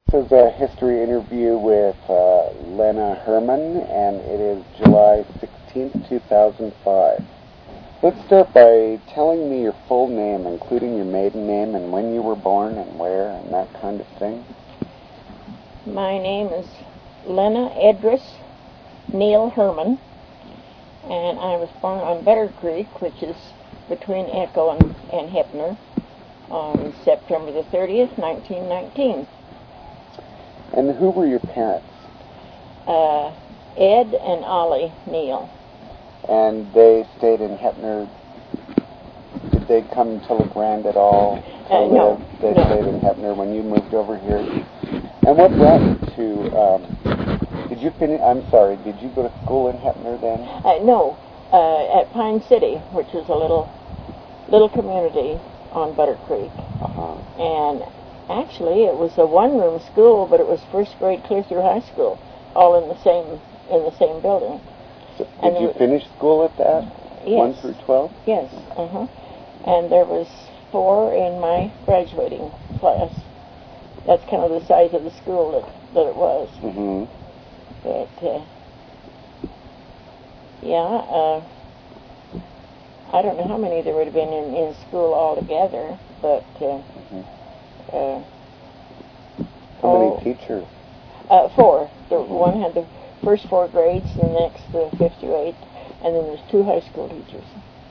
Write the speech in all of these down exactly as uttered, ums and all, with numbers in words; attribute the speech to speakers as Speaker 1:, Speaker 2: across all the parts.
Speaker 1: This is a history interview with uh, Lena Herman, and it is July sixteenth, two thousand five. Let's start by telling me your full name, including your maiden name and when you were born and where and that kind of thing.
Speaker 2: My name is Lena Edris Neal Herman, and I was born on Butter Creek, which is between Echo and, and Heppner, on September the thirtieth, nineteen nineteen.
Speaker 1: And who were your parents?
Speaker 2: Uh, Ed and Ollie Neal.
Speaker 1: And they stayed in Heppner. Did they come to La Grande at all? To
Speaker 2: Uh, no,
Speaker 1: live? They
Speaker 2: no.
Speaker 1: stayed in Heppner when you moved over here. And what brought you to? Um, did you finish? I'm sorry. Did you go to school in Heppner then?
Speaker 2: Uh, no, uh, at Pine City, which is a little little community on Butter Creek.
Speaker 1: Uh-huh.
Speaker 2: And actually, it was a one-room school, but it was first grade clear through high school, all in the same in the same building.
Speaker 1: So
Speaker 2: And
Speaker 1: did you
Speaker 2: there-
Speaker 1: finish school at that?
Speaker 2: Yes.
Speaker 1: One through twelve?
Speaker 2: Yes. Uh huh. And there was four in my graduating class. That's kind of the size of the school that, that it was.
Speaker 1: Mm-hmm.
Speaker 2: But uh, yeah, uh, I don't know how many there would have been in, in school altogether, but uh,
Speaker 1: Mm-hmm.
Speaker 2: uh,
Speaker 1: How
Speaker 2: oh,
Speaker 1: many teachers?
Speaker 2: Uh, four. The one had the first four grades, the next the fifth to eighth, and then there's two high school teachers.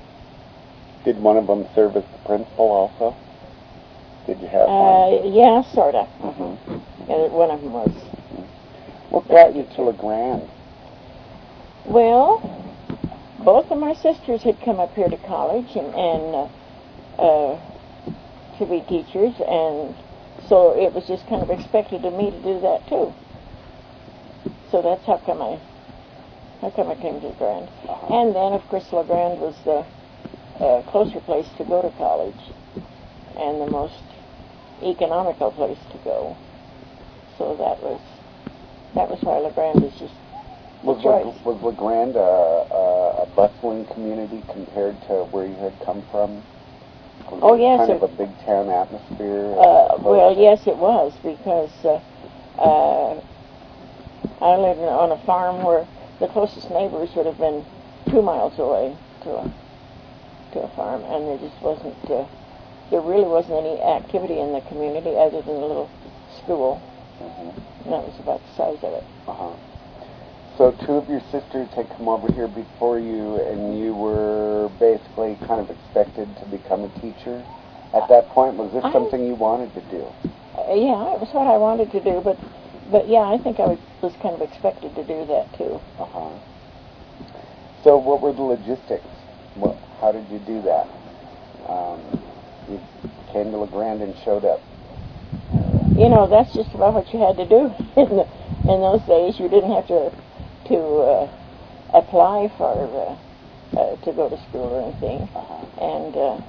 Speaker 1: Did one of them serve as the principal also? Did you have
Speaker 2: Uh,
Speaker 1: one?
Speaker 2: yeah, sort of.
Speaker 1: Mm-hmm.
Speaker 2: Yeah, one of them was.
Speaker 1: What brought you to La Grande?
Speaker 2: Well, both of my sisters had come up here to college and, and uh, uh, to be teachers, and so it was just kind of expected of me to do that too. So that's how come I, how come I came to La Grande.
Speaker 1: Uh-huh.
Speaker 2: And then, of course, La Grande was the uh, closer place to go to college, and the most economical place to go. So that was that was why La Grande was just the
Speaker 1: Was La,
Speaker 2: choice.
Speaker 1: was La Grande a, a, a bustling community compared to where you had come from? Was
Speaker 2: Oh,
Speaker 1: it
Speaker 2: yes,
Speaker 1: kind
Speaker 2: it-
Speaker 1: of a big town atmosphere.
Speaker 2: Uh, well, yes, it was, because uh, uh, I lived on a farm where the closest neighbors would have been two miles away to a to a farm, and there just wasn't uh, there really wasn't any activity in the community other than a little school,
Speaker 1: Mm-hmm.
Speaker 2: and that was about the size of it.
Speaker 1: Uh-huh. So two of your sisters had come over here before you, and you were basically kind of expected to become a teacher at that point. Was this
Speaker 2: I-
Speaker 1: something you wanted to do?
Speaker 2: Uh, yeah, it was what I wanted to do, but but yeah, I think I was, was kind of expected to do that too.
Speaker 1: Uh-huh. So what were the logistics? What, how did you do that? Um, you came to La Grande and showed up.
Speaker 2: You know, that's just about what you had to do in the, in those days. You didn't have to to uh, apply for uh, uh, to go to school or anything.
Speaker 1: Uh-huh.
Speaker 2: And uh,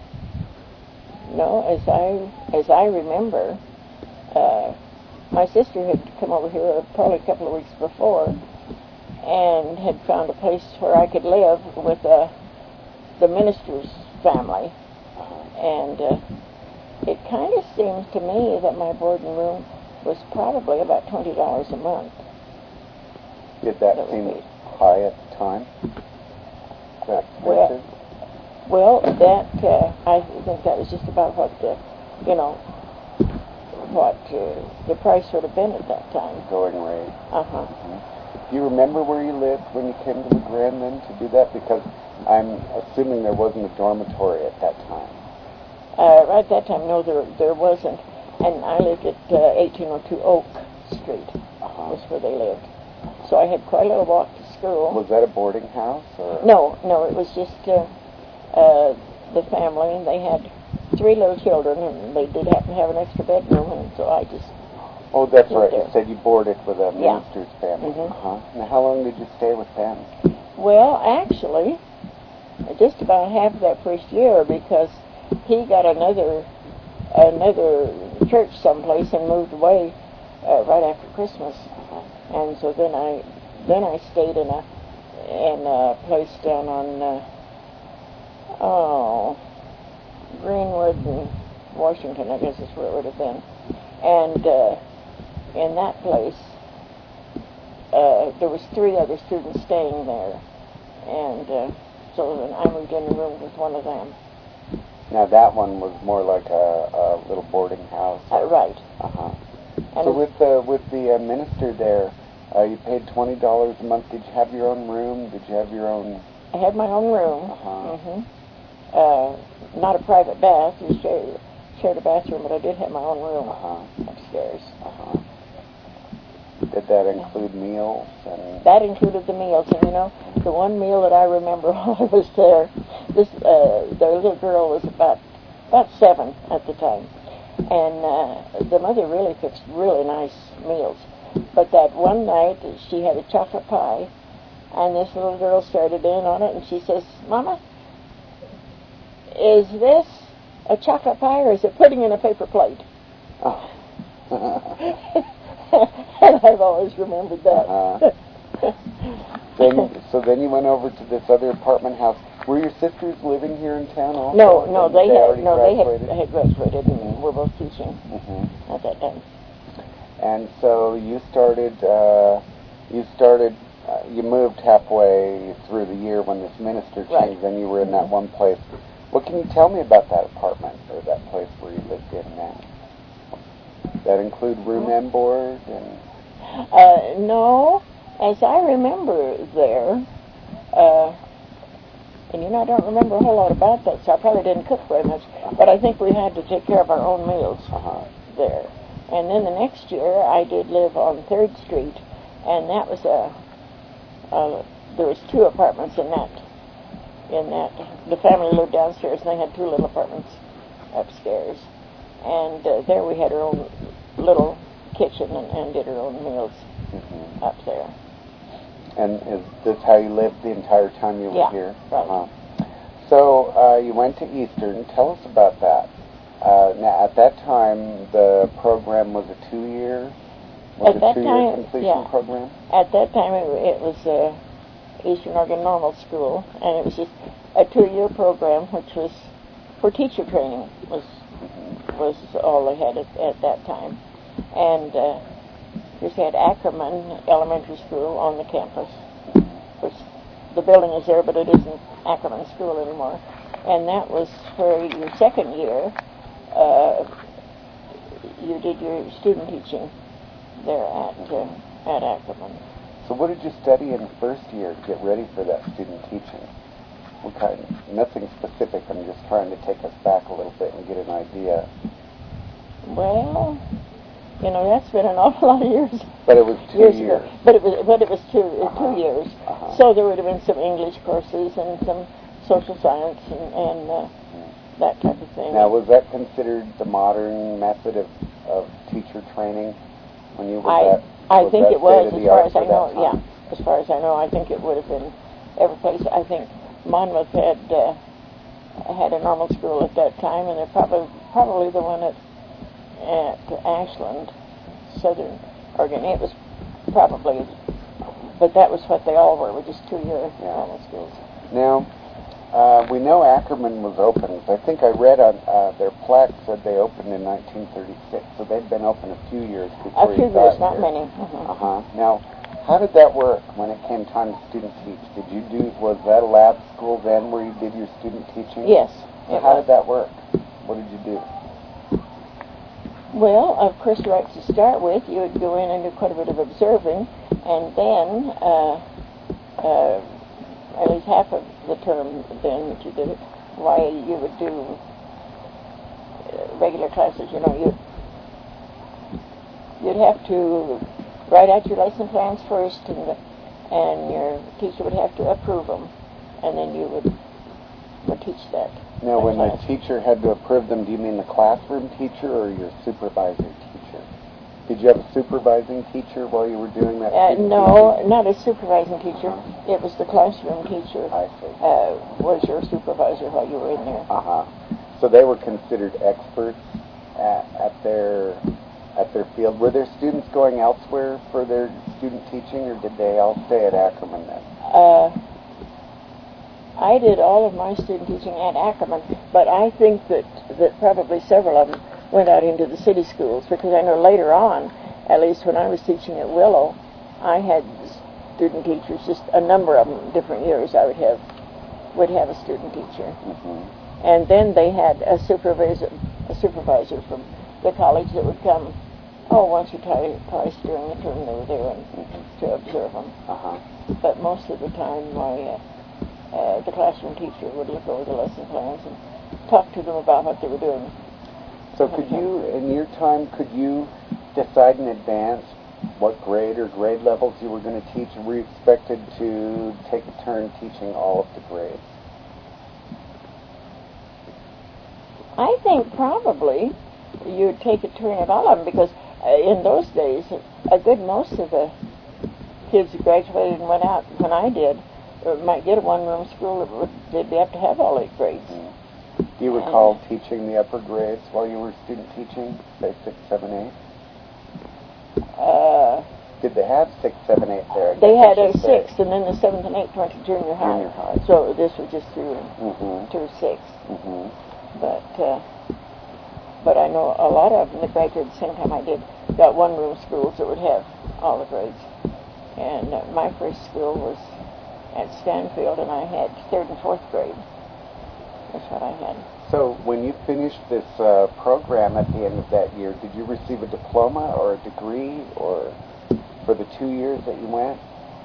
Speaker 2: no, as I as I remember, uh, my sister had come over here probably a couple of weeks before, and had found a place where I could live with uh, the minister's family, and. Uh, It kind of seems to me that my board and room was probably about twenty dollars a month.
Speaker 1: Did that
Speaker 2: That
Speaker 1: seem
Speaker 2: would be-
Speaker 1: high at the time? That
Speaker 2: Well,
Speaker 1: expensive?
Speaker 2: Well, that uh, I think that was just about what the, you know, what uh, the price would have been at that time.
Speaker 1: Going rate.
Speaker 2: Uh huh.
Speaker 1: Do you remember where you lived when you came to La Grande then to do that? Because I'm assuming there wasn't a dormitory at that time.
Speaker 2: Uh, right at that time, no, there there wasn't, and I lived at uh, eighteen oh two Oak Street.
Speaker 1: Uh-huh.
Speaker 2: Was where they lived. So I had quite a little walk to school.
Speaker 1: Was that a boarding house? Or?
Speaker 2: No, no, it was just uh, uh, the family, and they had three little children, and they did happen to have an extra bedroom, and so I just...
Speaker 1: Oh, that's
Speaker 2: lived
Speaker 1: right. You
Speaker 2: there.
Speaker 1: said you boarded with a
Speaker 2: Yeah.
Speaker 1: minister's family.
Speaker 2: Mhm.
Speaker 1: Uh-huh. Now, how long did you stay with them?
Speaker 2: Well, actually, just about half of that first year, because he got another another church someplace and moved away uh, right after Christmas, and so then I then I stayed in a in a place down on uh, oh Greenwood and Washington, I guess is where it would have been, and uh, in that place, uh, there was three other students staying there, and uh, so then I moved in and roomed with one of them.
Speaker 1: Now that one was more like a, a little boarding house.
Speaker 2: Uh, right.
Speaker 1: Uh-huh. So with the with the uh, minister there, uh, you paid twenty dollars a month. Did you have your own room? Did you have your own?
Speaker 2: I had my own room.
Speaker 1: Uh-huh.
Speaker 2: Mm-hmm. Uh, not a private bath. You shared, shared a bathroom, but I did have my own room
Speaker 1: uh-huh.
Speaker 2: upstairs.
Speaker 1: Uh-huh. Did that include meals? And
Speaker 2: that included the meals, and you know, the one meal that I remember while I was there, this uh, the little girl was about about seven at the time, and uh, the mother really fixed really nice meals. But that one night, she had a chocolate pie, and this little girl started in on it, and she says, "Mama, is this a chocolate pie or is it pudding in a paper plate?"
Speaker 1: Oh.
Speaker 2: And I've always remembered that.
Speaker 1: Uh-huh. then, so then you went over to this other apartment house. Were your sisters living here in town also?
Speaker 2: No, no, they,
Speaker 1: they
Speaker 2: had no,
Speaker 1: graduated?
Speaker 2: they had, had graduated, and mm-hmm. were both teaching
Speaker 1: mm-hmm.
Speaker 2: at that time.
Speaker 1: And so you started. Uh, you started. Uh, you moved halfway through the year when this minister changed.
Speaker 2: Right.
Speaker 1: Then you were in that one place. What can you tell me about that apartment or that place where you lived in then? That include room and board and.
Speaker 2: Uh, no, as I remember there, uh, and you know I don't remember a whole lot about that, so I probably didn't cook very much. But I think we had to take care of our own meals
Speaker 1: uh-huh.
Speaker 2: there. And then the next year I did live on Third Street, and that was a. Uh, there was two apartments in that. In that, the family lived downstairs, and they had two little apartments upstairs. And uh, there we had our own little kitchen and, and did our own meals mm-hmm. up there.
Speaker 1: And is this how you lived the entire time you were
Speaker 2: yeah,
Speaker 1: here?
Speaker 2: Right.
Speaker 1: Uh-huh. So uh, you went to Eastern. Tell us about that. Uh, now, at that time, the program was a two-year, was
Speaker 2: at
Speaker 1: a
Speaker 2: that
Speaker 1: two-year
Speaker 2: time,
Speaker 1: completion
Speaker 2: yeah.
Speaker 1: program?
Speaker 2: At that time, it, it was uh, Eastern Oregon Normal School, and it was just a two-year program, which was for teacher training. Was was all they had at, at that time. And uh, just had Ackerman Elementary School on the campus, which the building is there, but it isn't Ackerman School anymore. And that was for your second year, uh, you did your student teaching there at, uh, at Ackerman.
Speaker 1: So what did you study in the first year to get ready for that student teaching? What kind? Nothing specific. I'm just trying to take us back a little bit and get an idea.
Speaker 2: Well, you know, that's been an awful lot of years.
Speaker 1: But it was two
Speaker 2: years,
Speaker 1: years.
Speaker 2: Ago. But it was, but it was two uh,
Speaker 1: uh-huh.
Speaker 2: two years.
Speaker 1: Uh-huh.
Speaker 2: So there would have been some English courses and some social science and, and uh, that type of thing.
Speaker 1: Now, was that considered the modern method of, of teacher training when you were
Speaker 2: I,
Speaker 1: that?
Speaker 2: I
Speaker 1: was
Speaker 2: think
Speaker 1: that
Speaker 2: it was, as far as I know.
Speaker 1: time?
Speaker 2: Yeah, as far as I know, I think it would have been every place. I think Monmouth had uh, had a normal school at that time, and they're probably probably the one at at Ashland, Southern Oregon. It was probably, but that was what they all were, were just two-year
Speaker 1: yeah.
Speaker 2: normal schools.
Speaker 1: Now, uh, we know Ackerman was opened. I think I read on uh, their plaque said they opened in nineteen thirty-six, so they'd been open a few years before
Speaker 2: A few
Speaker 1: you got
Speaker 2: years, not
Speaker 1: here.
Speaker 2: many. Mm-hmm.
Speaker 1: Uh-huh. Now, how did that work when it came time to student teach? Did you do, was that a lab school then where you did your student teaching?
Speaker 2: Yes.
Speaker 1: So how was. did that work? What did you do?
Speaker 2: Well, of course, right to start with, you would go in and do quite a bit of observing, and then, uh, uh, at least half of the term then that you did it, why you would do uh, regular classes, you know, you'd, you'd have to write out your lesson plans first, and the, and your teacher would have to approve them, and then you would, would teach that.
Speaker 1: Now, when
Speaker 2: class.
Speaker 1: the teacher had to approve them, do you mean the classroom teacher or your supervisor teacher? Did you have a supervising teacher while you were doing that?
Speaker 2: Uh, no,
Speaker 1: teaching?
Speaker 2: not a supervising teacher.
Speaker 1: Uh-huh.
Speaker 2: It was the classroom teacher.
Speaker 1: I see.
Speaker 2: Uh, was your supervisor while you were in there.
Speaker 1: Uh-huh. So they were considered experts at, at their at their field. Were there students going elsewhere for their student teaching, or did they all stay at Ackerman then?
Speaker 2: Uh, I did all of my student teaching at Ackerman, but I think that, that probably several of them went out into the city schools, because I know later on, at least when I was teaching at Willow, I had student teachers, just a number of them, different years I would have, would have a student teacher.
Speaker 1: Mm-hmm.
Speaker 2: And then they had a supervisor, a supervisor from the college that would come, oh, once or twice during the term they were there and,
Speaker 1: Mm-hmm.
Speaker 2: to observe them.
Speaker 1: Uh-huh.
Speaker 2: But most of the time, my uh, uh, the classroom teacher would look over the lesson plans and talk to them about what they were doing.
Speaker 1: So could you, in your time, could you decide in advance what grade or grade levels you were going to teach, and were you expected to take a turn teaching all of the grades?
Speaker 2: I think probably you'd take a turn at all of them, because uh, in those days, a good most of the kids who graduated and went out when I did uh, might get a one-room school that would, they'd have to have all eight grades.
Speaker 1: Mm. Do you recall and, teaching the upper grades while you were student teaching, say six, seven, eight?
Speaker 2: Uh,
Speaker 1: Did they have six, seven, eight there?
Speaker 2: They had a six, and then the seventh and eighth went to junior high.
Speaker 1: Junior high.
Speaker 2: So this was just through
Speaker 1: mm-hmm.
Speaker 2: through six.
Speaker 1: Mm-hmm.
Speaker 2: But uh, but I know a lot of them that graduated the same time I did got one-room schools that would have all the grades. And uh, my first school was at Stanfield, and I had third and fourth grade. That's what I had.
Speaker 1: So when you finished this uh, program at the end of that year, did you receive a diploma or a degree, or for the two years that you went?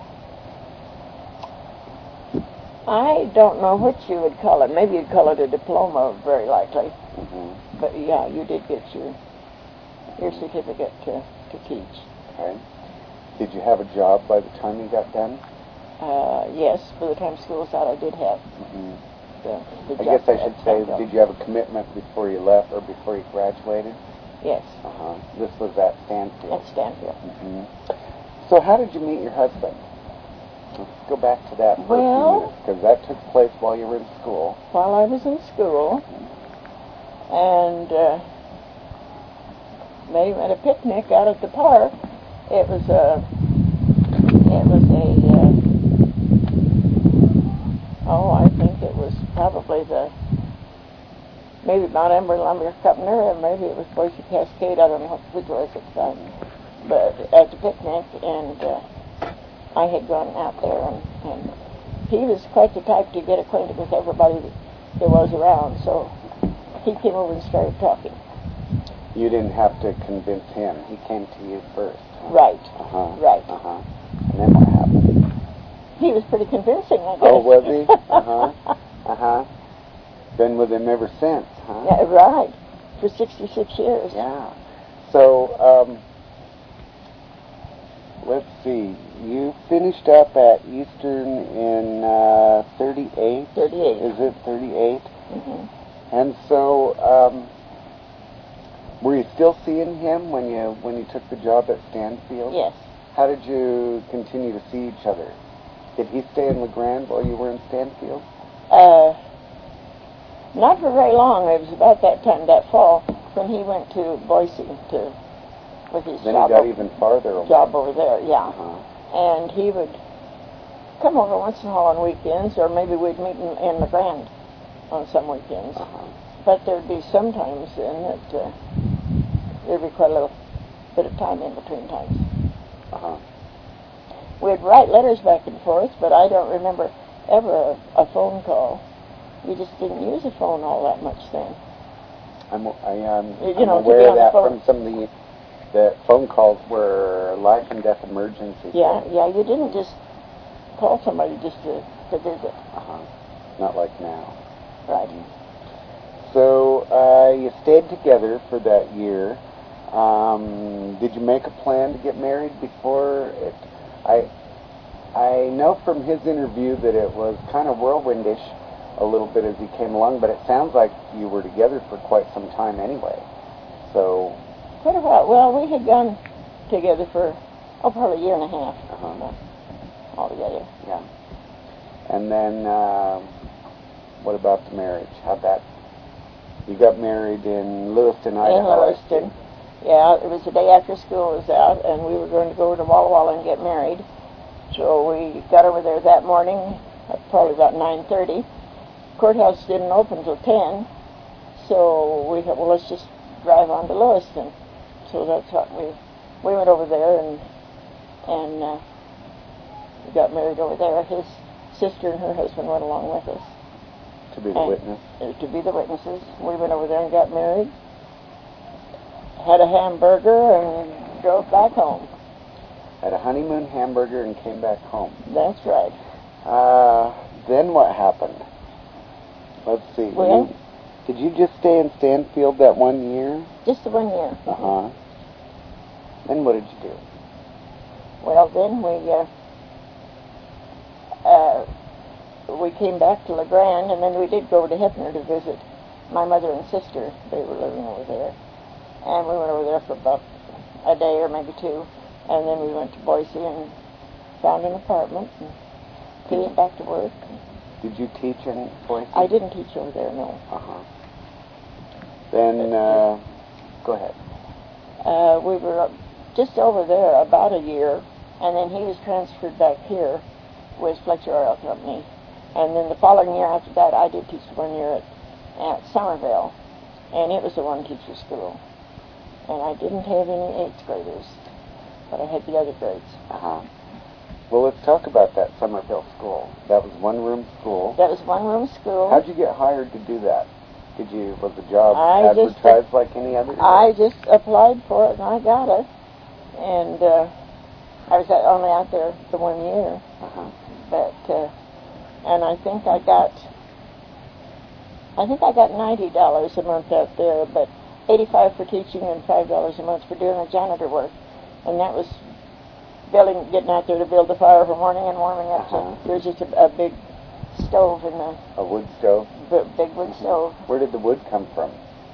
Speaker 2: I don't know what you would call it. Maybe you'd call it a diploma, very likely.
Speaker 1: Mm-hmm.
Speaker 2: But yeah, you did get your your certificate to, to teach.
Speaker 1: Okay. Did you have a job by the time you got done?
Speaker 2: Uh, yes, by the time school was out, I did have.
Speaker 1: Mm-hmm.
Speaker 2: The, the
Speaker 1: I guess I should say, did you have a commitment before you left or before you graduated?
Speaker 2: Yes.
Speaker 1: Uh-huh. This was at Stanfield.
Speaker 2: At Stanfield.
Speaker 1: Mm-hmm. So how did you meet your husband? Let's go back to that for
Speaker 2: well,
Speaker 1: a few minutes, because that took place while you were in school.
Speaker 2: While I was in school, and uh, met him at a picnic out at the park. It was a, it was a, uh, oh, I think it was probably the, maybe Mount Ember Lumber Company, or maybe it was Boise Cascade, I don't know which was at the time, but at the picnic, and uh, I had gone out there, and, and he was quite the type to get acquainted with everybody that there was around, so he came over and started talking.
Speaker 1: You didn't have to convince him. He came to you first. Huh?
Speaker 2: Right.
Speaker 1: Uh-huh.
Speaker 2: Right.
Speaker 1: Uh-huh. And then what happened?
Speaker 2: He was pretty convincing, I guess.
Speaker 1: Oh, was he? Uh-huh. Uh-huh. Been with him ever since, huh?
Speaker 2: Yeah, right. For sixty-six years.
Speaker 1: Yeah. So, um, let's see. You finished up at Eastern in uh, thirty-eight?
Speaker 2: thirty-eight.
Speaker 1: Is it thirty-eight?
Speaker 2: Mm-hmm.
Speaker 1: And so, um, were you still seeing him when you when you took the job at Stanfield?
Speaker 2: Yes.
Speaker 1: How did you continue to see each other? Did he stay in LeGrand while you were in Stanfield?
Speaker 2: Uh, not for very long. It was about that time, that fall, when he went to Boise to with his
Speaker 1: then
Speaker 2: job.
Speaker 1: Then he got
Speaker 2: over,
Speaker 1: even farther over
Speaker 2: job over there, yeah.
Speaker 1: Uh-huh.
Speaker 2: And he would come over once in a while on weekends, or maybe we'd meet in, in LeGrand on some weekends.
Speaker 1: Uh-huh. But
Speaker 2: there'd be some times then that uh, there'd be quite a little bit of time in between times.
Speaker 1: Uh-huh.
Speaker 2: We'd write letters back and forth, but I don't remember ever a, a phone call. We just didn't use a phone all that much then.
Speaker 1: I'm, I, um,
Speaker 2: you
Speaker 1: I'm
Speaker 2: know,
Speaker 1: aware of that
Speaker 2: phone.
Speaker 1: from some of the, the phone calls were life and death emergencies.
Speaker 2: Yeah, yeah, you didn't just call somebody just to, to visit.
Speaker 1: Uh-huh. Not like now.
Speaker 2: Right.
Speaker 1: So uh, you stayed together for that year. Um, did you make a plan to get married before it? I I know from his interview that it was kind of whirlwindish a little bit as he came along, but it sounds like you were together for quite some time anyway. So
Speaker 2: quite a while. Well, we had gone together for oh probably a year and a half
Speaker 1: uh-huh.
Speaker 2: altogether.
Speaker 1: Yeah. And then uh, what about the marriage? How'd that? You got married in Lewiston, Idaho.
Speaker 2: In Lewiston. Yeah, it was the day after school was out, and we were going to go to Walla Walla and get married. So we got over there that morning, at probably about nine thirty. Courthouse didn't open till ten, so we thought, well, let's just drive on to Lewiston. So that's what we we went over there and and uh, we got married over there. His sister and her husband went along with us.
Speaker 1: To be the
Speaker 2: and,
Speaker 1: witness?
Speaker 2: Uh, to be the witnesses. We went over there and got married, had a hamburger, and drove back home.
Speaker 1: Had a honeymoon hamburger and came back home.
Speaker 2: That's right.
Speaker 1: Uh, then what happened? Let's see.
Speaker 2: Well,
Speaker 1: you, did you just stay in Stanfield that one year?
Speaker 2: Just the one year.
Speaker 1: Uh-huh. Then what did you do?
Speaker 2: Well, then we uh, uh, we came back to LeGrand, and then we did go to Hefner to visit my mother and sister. They were living over there. And we went over there for about a day or maybe two. And then we went to Boise and found an apartment and came back to work.
Speaker 1: Did you teach in Boise?
Speaker 2: I didn't teach over there, no.
Speaker 1: Uh-huh. Then, uh, go ahead.
Speaker 2: Uh, we were just over there about a year, and then he was transferred back here with Fletcher Oil Company. And then the following year after that, I did teach one year at, at Somerville, and it was a one-teacher school. And I didn't have any eighth graders, but I had the other grades.
Speaker 1: Uh-huh. Well, let's talk about that Somerville school. That was one-room school.
Speaker 2: That was one-room school.
Speaker 1: How'd you get hired to do that? Did you, was the job
Speaker 2: I
Speaker 1: advertised
Speaker 2: just,
Speaker 1: like any other?
Speaker 2: I just applied for it, and I got it. And uh, I was only out there the one year.
Speaker 1: Uh-huh.
Speaker 2: But, uh, and I think I got, I think I got ninety dollars a month out there, but eighty-five for teaching and five dollars a month for doing the janitor work. And that was building, getting out there to build the fire for morning and warming up.
Speaker 1: Uh-huh.
Speaker 2: So there's just a, a big stove in the...
Speaker 1: A wood stove?
Speaker 2: B- big wood stove.
Speaker 1: Where did the wood come from?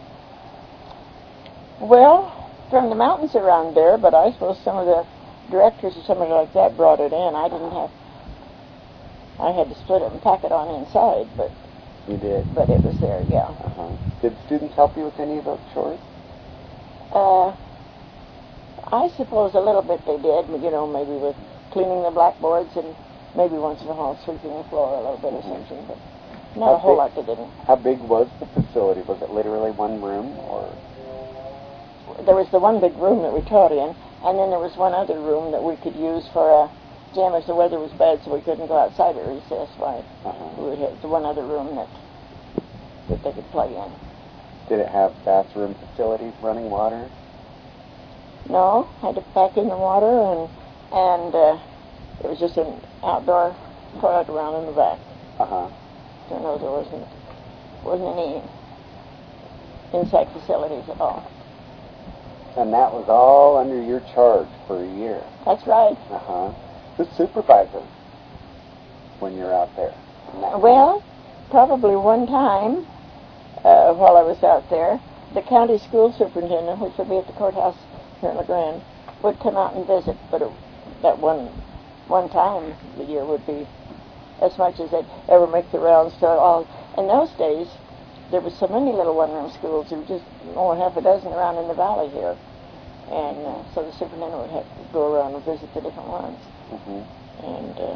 Speaker 2: Well, from the mountains around there, but I suppose some of the directors or somebody like that brought it in. I didn't have... I had to split it and pack it on inside, but...
Speaker 1: You did?
Speaker 2: But it was there, yeah.
Speaker 1: Uh-huh. Did students help you with any of those chores?
Speaker 2: Uh... I suppose a little bit they did, you know, maybe with cleaning the blackboards and maybe once in a while sweeping the floor a little bit or something, but not
Speaker 1: How
Speaker 2: a whole
Speaker 1: big-
Speaker 2: lot they didn't.
Speaker 1: How big was the facility? Was it literally one room, or?
Speaker 2: There was the one big room that we taught in, and then there was one other room that we could use for a gym if the weather was bad so we couldn't go outside at recess. Why?
Speaker 1: Uh-huh.
Speaker 2: We would have the one other room that that they could play in.
Speaker 1: Did it have bathroom facilities, running water?
Speaker 2: No, had to pack in the water, and and uh, it was just an outdoor toilet around in the back.
Speaker 1: Uh-huh.
Speaker 2: So no, there wasn't wasn't any inside facilities at all.
Speaker 1: And that was all under your charge for a year?
Speaker 2: That's right.
Speaker 1: Uh-huh. Who supervises when you're out there?
Speaker 2: Well, probably one time uh, while I was out there, the county school superintendent, which would be at the courthouse here in LeGrand, would come out and visit, but it, that one one time the year would be as much as they'd ever make the rounds to all. In those days, there were so many little one-room schools. There were just more than half a dozen around in the valley here. And uh, so the superintendent would have to go around and visit the different ones.
Speaker 1: Mm-hmm.
Speaker 2: And uh,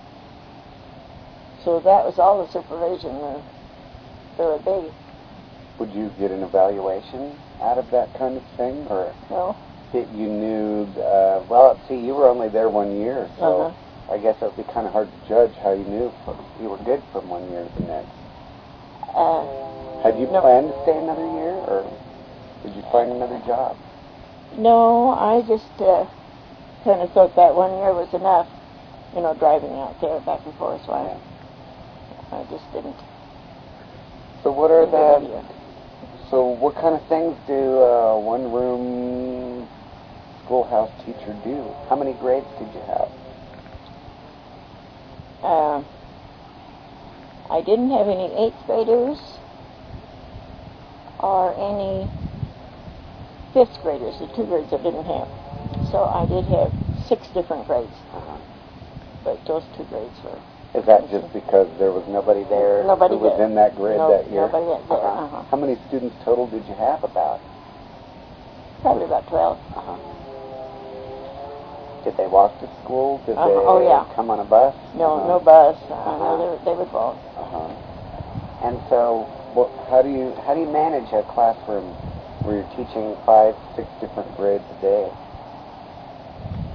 Speaker 2: so that was all the supervision there, there would be.
Speaker 1: Would you get an evaluation out of that kind of thing, or
Speaker 2: No?
Speaker 1: that you knew? Uh, well, see, you were only there one year, so
Speaker 2: Uh-huh.
Speaker 1: I guess it would be kind of hard to judge how you knew if you were good from one year to the next.
Speaker 2: Uh,
Speaker 1: Had you
Speaker 2: no.
Speaker 1: planned to stay another year, or did you find another job?
Speaker 2: No, I just uh, kind of thought that one year was enough, you know, driving out there back and forth. So I, I just didn't.
Speaker 1: So what are
Speaker 2: didn't get
Speaker 1: the?
Speaker 2: it.
Speaker 1: So what kind of things do a one-room schoolhouse teacher do? How many grades did you have?
Speaker 2: Uh, I didn't have any eighth graders or any fifth graders, the two grades I didn't have. So I did have six different grades,
Speaker 1: Uh-huh.
Speaker 2: but those two grades were...
Speaker 1: Is that just because there was nobody there
Speaker 2: Nobody
Speaker 1: who was
Speaker 2: there.
Speaker 1: in that grade
Speaker 2: No,
Speaker 1: that year?
Speaker 2: nobody there,
Speaker 1: Uh-huh.
Speaker 2: uh-huh.
Speaker 1: How many students total did you have about?
Speaker 2: Probably about twelve.
Speaker 1: Uh-huh. Did they walk to school? Did
Speaker 2: Uh-huh.
Speaker 1: they
Speaker 2: Oh, yeah.
Speaker 1: come on a bus?
Speaker 2: No,
Speaker 1: Uh-huh.
Speaker 2: no bus. Uh,
Speaker 1: Uh-huh.
Speaker 2: no, they, would- they would walk.
Speaker 1: Uh-huh. And so, what, how do you how do you manage a classroom where you're teaching five, six different grades a day?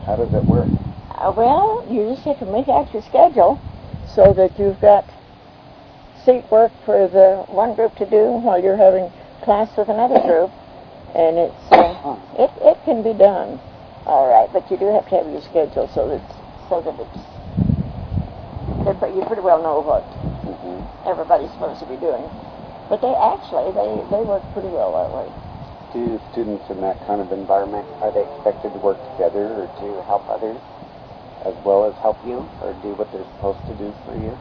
Speaker 1: How does it work?
Speaker 2: Uh, well, you just have to make out your schedule so that you've got seat work for the one group to do while you're having class with another group, and it's uh, it it can be done, all right. But you do have to have your schedule so that so that it's that you pretty well know what
Speaker 1: Mm-hmm.
Speaker 2: everybody's supposed to be doing. But they actually they they work pretty well that way.
Speaker 1: Do students in that kind of environment, are they expected to work together or to help others as well as help you, or do what they're supposed to do for you?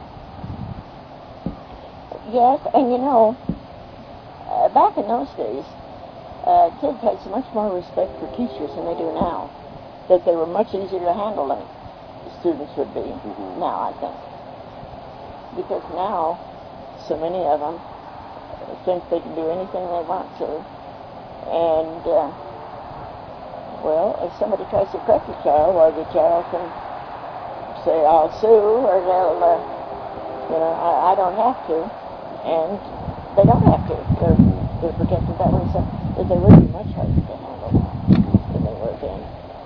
Speaker 2: Yes, and you know, uh, back in those days, uh, kids had so much more respect for teachers than they do now, that they were much easier to handle than students would be
Speaker 1: Mm-hmm.
Speaker 2: now, I think. Because now, so many of them think they can do anything they want to. And, uh, well, if somebody tries to correct a child, why the child can say, I'll sue, or they'll, uh, you know, I, I don't have to. And they don't have to. They're, they're protected that way, so that they would be much harder to handle than they were then.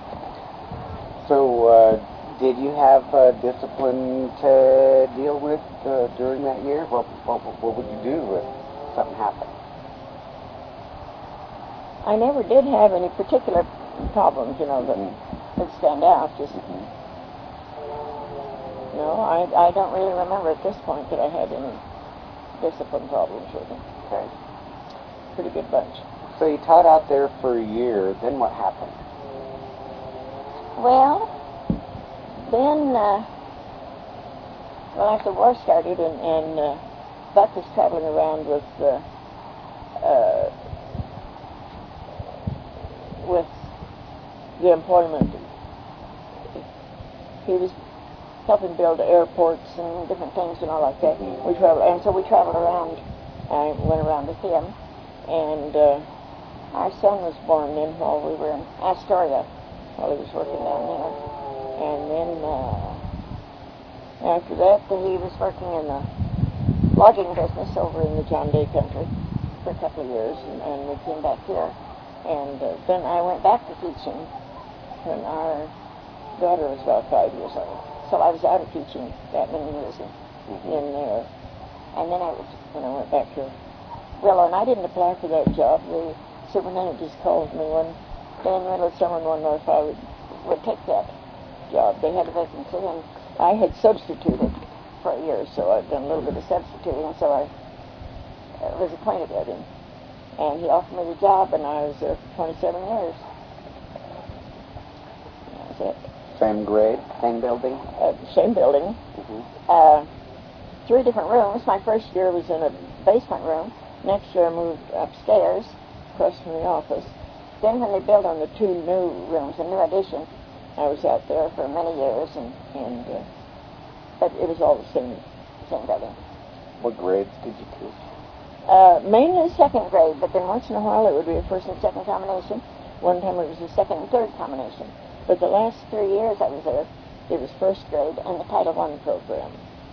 Speaker 1: So, uh, did you have uh, discipline to deal with uh, during that year? What, what, what would you do if something happened?
Speaker 2: I never did have any particular problems, you know, that,
Speaker 1: Mm-hmm.
Speaker 2: that stand out. Just,
Speaker 1: Mm-hmm.
Speaker 2: no, I, I don't really remember at this point that I had any discipline problems with them.
Speaker 1: Okay.
Speaker 2: Pretty good bunch.
Speaker 1: So you taught out there for a year, then what happened?
Speaker 2: Well, then, uh, well, after the war started and, and uh, Buck was traveling around with, uh, uh, with the employment. He was helping build airports and different things and all like that.
Speaker 1: Mm-hmm.
Speaker 2: We traveled, and so we traveled around. I went around with him, and uh, our son was born then while we were in Astoria, while he was working down there. And then uh, after that, he was working in the logging business over in the John Day country for a couple of years, and, and we came back here. And uh, then I went back to teaching when our daughter was about five years old. So I was out of teaching that many years in,
Speaker 1: Mm-hmm.
Speaker 2: in there. And then I was, when I went back to Willow, and I didn't apply for that job. The superintendent just called me one day in the middle of summer and wondered if I would, would take that job. They had a vacancy, and I had substituted for a year, so I'd done a little bit of substituting, so I uh, was acquainted with him. And he offered me the job, and I was there for twenty-seven years. That was it.
Speaker 1: Same grade, same building?
Speaker 2: Uh, same building.
Speaker 1: Mm-hmm.
Speaker 2: Uh, three different rooms. My first year was in a basement room. Next year I moved upstairs, across from the office. Then when they built on the two new rooms, a new addition, I was out there for many years, and, and uh, but it was all the same, same building.
Speaker 1: What grades did you teach?
Speaker 2: Uh, mainly second grade, but then once in a while it would be a first and second combination. One time it was a second and third combination. But the last three years I was there, it was first grade and the Title One program.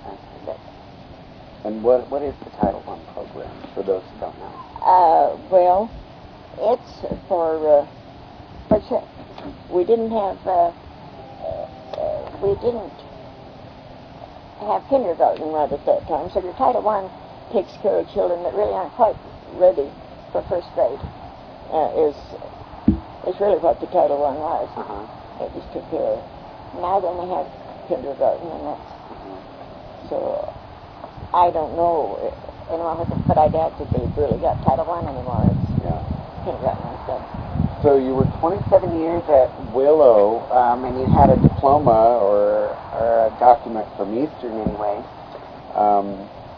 Speaker 1: And what what is the Title One program, for those who don't know?
Speaker 2: Uh, well, it's for, uh, for ch- we didn't have, uh, uh, we didn't have kindergarten right at that time, so your Title One takes care of children that really aren't quite ready for first grade. Uh, is is really what the Title One was.
Speaker 1: Uh-huh.
Speaker 2: It just took care of. Now then they have kindergarten, and that's
Speaker 1: Uh-huh.
Speaker 2: so. I don't know anyone with it, but I doubt that they've really got Title One anymore. It's
Speaker 1: Yeah.
Speaker 2: kindergarten instead.
Speaker 1: So you were twenty-seven years at Willow, um, and you had a diploma or, or a document from Eastern anyway. Um,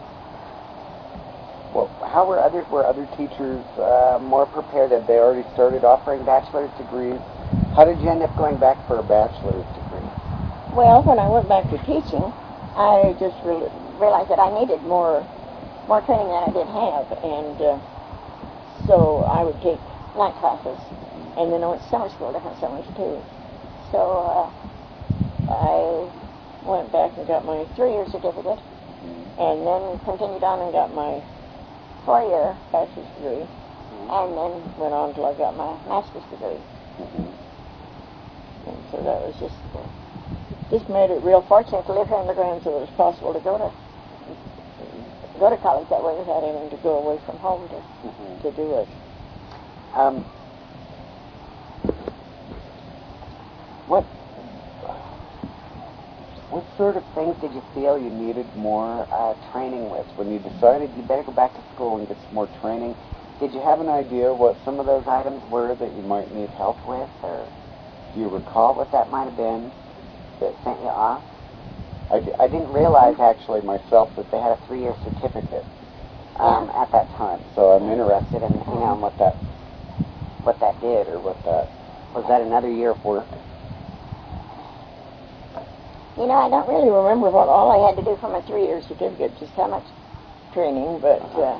Speaker 1: well, how were other were other teachers uh, more prepared? Had they already started offering bachelor's degrees? How did you end up going back for a bachelor's degree?
Speaker 2: Well, when I went back to teaching, I just really realized that I needed more more training than I did have, and uh, so I would take night classes, and then I went to summer school different summers too. So uh, I went back and got my three-year certificate, and then continued on and got my four-year bachelor's degree, and then went on till I got my master's degree.
Speaker 1: Mm-hmm.
Speaker 2: And So that was just uh, just made it real fortunate to live here in LeGrand, so it was possible to go to go to college that way without having to go away from home to mm-hmm. to do it.
Speaker 1: Um, what what sort of things did you feel you needed more uh, training with when you decided you better go back to school and get some more training? Did you have an idea what some of those items were that you might need help with, or do you recall what that might have been that sent you off? I, d- I didn't realize actually myself that they had a three-year certificate um, yeah. at that time, so I'm interested in you know what that what that did, or what that was. That another year of work?
Speaker 2: You know, I don't really remember what all I had to do for my three-year certificate, just how much training, but uh,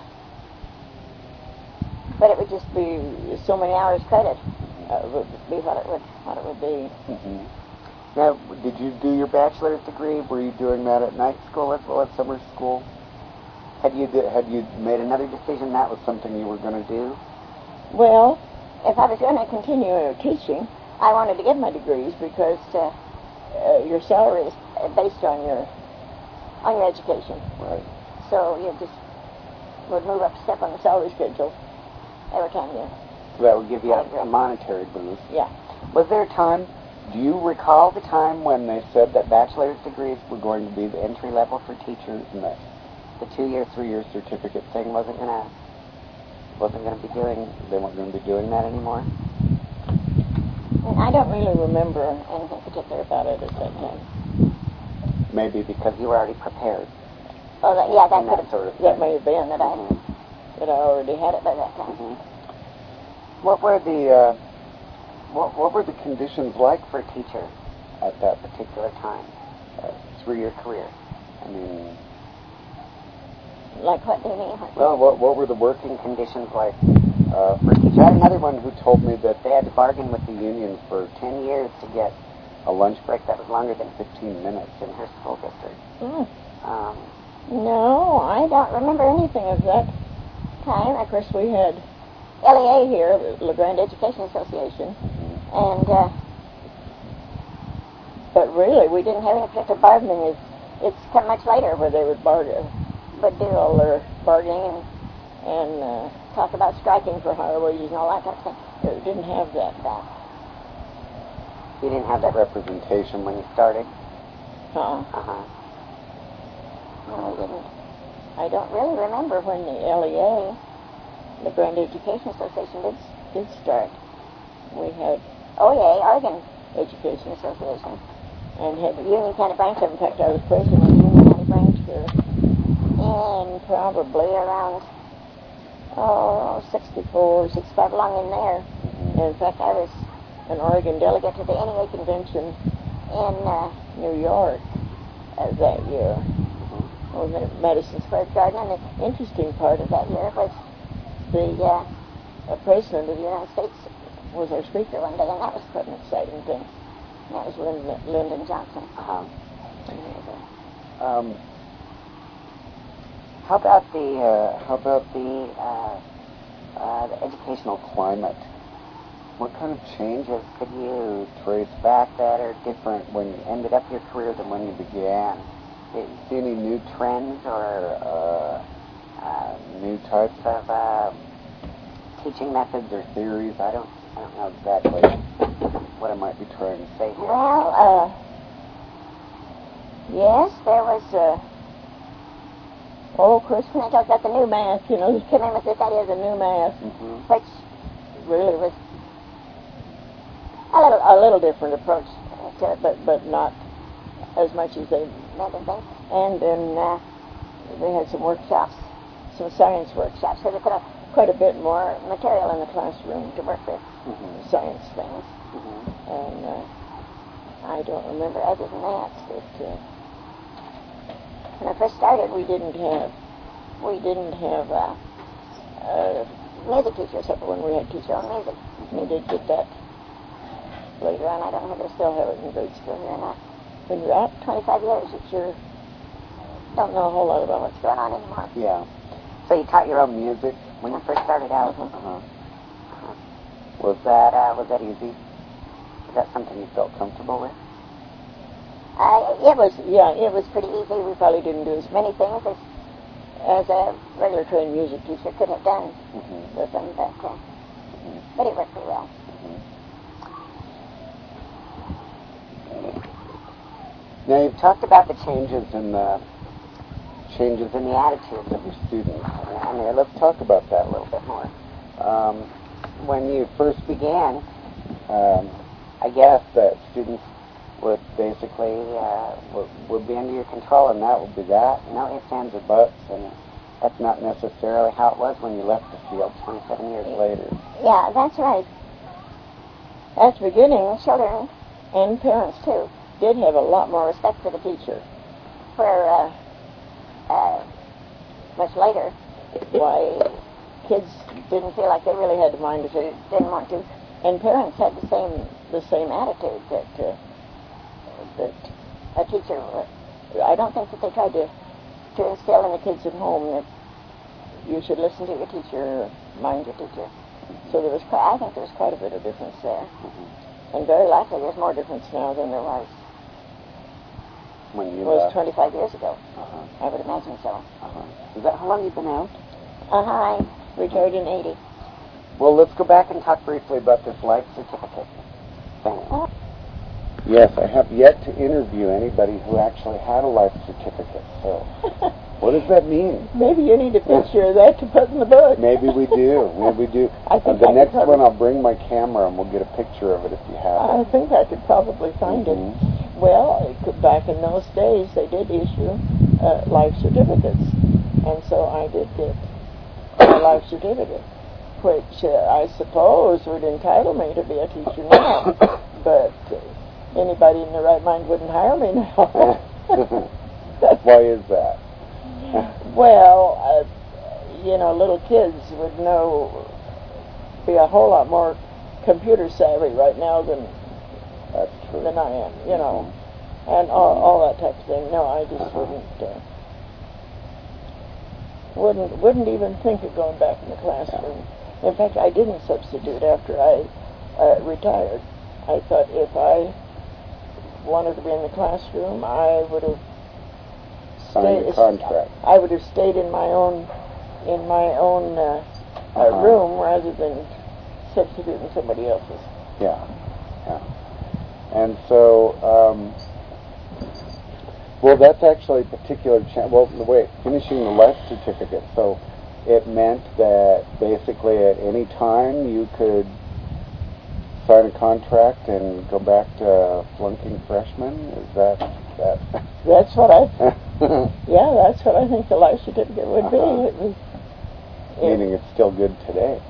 Speaker 2: but it would just be so many hours credit. Uh, would be what it would what it would be.
Speaker 1: Mm-hmm. Now, did you do your bachelor's degree? Were you doing that at night school as well as summer school? Had you did, had you made another decision that was something you were going to do?
Speaker 2: Well, if I was going to continue teaching, I wanted to get my degrees because uh, uh, your salary is based on your on your education.
Speaker 1: Right.
Speaker 2: So you just would move up a step on the salary schedule every time you.
Speaker 1: So that would give you a, a monetary boost.
Speaker 2: Yeah.
Speaker 1: Was there a time? Do you recall the time when they said that bachelor's degrees were going to be the entry level for teachers, and that the two-year, three-year certificate thing wasn't gonna wasn't gonna be doing? They weren't going to be doing that anymore.
Speaker 2: I don't really remember anything particular about it at that time.
Speaker 1: Maybe because you were already prepared.
Speaker 2: Oh, that, yeah, that,
Speaker 1: that sort of
Speaker 2: that may have been that
Speaker 1: mm-hmm.
Speaker 2: I that I already had it by that time.
Speaker 1: Mm-hmm. What were the uh, What, what were the conditions like for a teacher at that particular time, uh, through your career? I mean...
Speaker 2: Like what do you mean?
Speaker 1: Well, what, what were the working conditions like uh, for a teacher? I had another one who told me that they had to bargain with the union for ten years to get a lunch break that was longer than fifteen minutes in her school district.
Speaker 2: Mm.
Speaker 1: Um,
Speaker 2: no, I don't remember anything of that time. Of course, we had L E A here, the LeGrand Education Association, and uh, but really we didn't have any particular bargaining. It's, it's come much later where they would bargain, would do all their bargaining and, and uh, talk about striking for higher wages and all that kind of thing. We didn't have that. that.
Speaker 1: You didn't have that representation when you started?
Speaker 2: Uh-uh.
Speaker 1: Uh-huh.
Speaker 2: No, we didn't. I don't really remember when the L E A, the LeGrand Education Association, did, did start. We had O E A, Oregon Education Association, and had the Union County branch. In fact, I was president of the Union County branch here, and probably around oh, sixty-four, sixty-five, along in there. And in fact, I was an Oregon delegate to the N E A convention in uh, New York uh, that year. Mm-hmm. We met at Madison Square Garden, and the interesting part of that year was the uh, uh, President of the United States was our speaker one day, and that was quite an exciting thing. And that was Lyndon, Lyndon Johnson.
Speaker 1: Uh-huh. Um, how about the uh, how about the, uh, uh, the educational climate? What kind of changes could you trace back that are different when you ended up your career than when you began? Did you see any new trends or uh, uh, new types of uh, teaching methods or theories? I don't. I don't know exactly what I might be trying to say here.
Speaker 2: Well, uh, yes, there was, uh, oh, of course, when I talked about the new math, you know, he came in with this idea of the new math, mm-hmm. which really was a little, a little different approach to it, but, but not as much as they meant and things. And then uh, they had some workshops, some science workshops, so they could have quite a bit more material in the classroom to work with mm-hmm. science things. Mm-hmm. And uh, I don't remember other than that. But, uh, when I first started, we didn't have we didn't have uh, a music teacher except for when we had teacher on music. We did get that later on. I don't know if they still have it in grade school here or not. When you're out twenty-five years, you sure don't know a whole lot about what's going on anymore.
Speaker 1: Yeah. So you taught your own music when you first started out?
Speaker 2: Uh-huh.
Speaker 1: Uh-huh. Uh-huh. Was that uh, was that easy? Is that something you felt comfortable with?
Speaker 2: Uh, it was, yeah, it was pretty easy. We probably didn't do as many things as, as a regular trained music teacher could have done mm-hmm. with them, but, uh, mm-hmm. but it worked pretty well.
Speaker 1: Mm-hmm. Now, you've talked about the changes in the changes in the attitudes of your students, and uh, let's talk about that a little bit more. Um, when you first began, um, I guess that students would basically uh, would, would be under your control, and that would be that. No ifs, ands, or buts, and that's not necessarily how it was when you left the field twenty-seven years later.
Speaker 2: Yeah, that's right. At the beginning, children and parents too did have a lot more respect for the teacher. Where uh, uh, much later, why kids didn't feel like they really had to mind if they didn't want to, and parents had the same the same attitude that. Uh, that a teacher, I don't think that they tried to, to instill in the kids at home that you should listen to your teacher, mind your teacher. So there was, quite, I think there was quite a bit of difference there. Mm-hmm. And very likely there's more difference now than there was
Speaker 1: when you
Speaker 2: was
Speaker 1: left.
Speaker 2: twenty-five years ago.
Speaker 1: Uh-huh.
Speaker 2: I would imagine so.
Speaker 1: Uh-huh. Is that how long you've been out?
Speaker 2: Uh-huh. I retired in eighty.
Speaker 1: Well, let's go back and talk briefly about this life certificate thing. Oh. Yes, I have yet to interview anybody who actually had a life certificate. So, what does that mean?
Speaker 2: Maybe you need a picture of that to put in the book.
Speaker 1: Maybe we do. Maybe we do.
Speaker 2: I think
Speaker 1: uh, the
Speaker 2: I
Speaker 1: next one, I'll bring my camera and we'll get a picture of it if you have
Speaker 2: I
Speaker 1: it.
Speaker 2: think I could probably find mm-hmm. it. Well, it could, back in those days, they did issue uh, life certificates, and so I did get a life certificate, which uh, I suppose would entitle me to be a teacher now, but. Uh, Anybody in their right mind wouldn't hire me now.
Speaker 1: Why is that?
Speaker 2: Well, uh, you know, little kids would know, be a whole lot more computer savvy right now than
Speaker 1: That's true.
Speaker 2: than I am, you know, mm-hmm. and all, all that type of thing. No, I just uh-huh. wouldn't, uh, wouldn't, wouldn't even think of going back in the classroom. Yeah. In fact, I didn't substitute after I uh, retired. I thought if I wanted to be in the classroom, I would have
Speaker 1: signed a contract.
Speaker 2: I would have stayed in my own in my own uh, uh-huh. uh, room rather than substituting somebody else's.
Speaker 1: Yeah, yeah. And so, um, well, that's actually a particular. Cha- well, wait, finishing the life certificate. So it meant that basically at any time you could sign a contract and go back to flunking freshmen? Is that that?
Speaker 2: That's what I. Yeah, that's what I think the life certificate would uh-huh. be. It was, it,
Speaker 1: Meaning it's still good today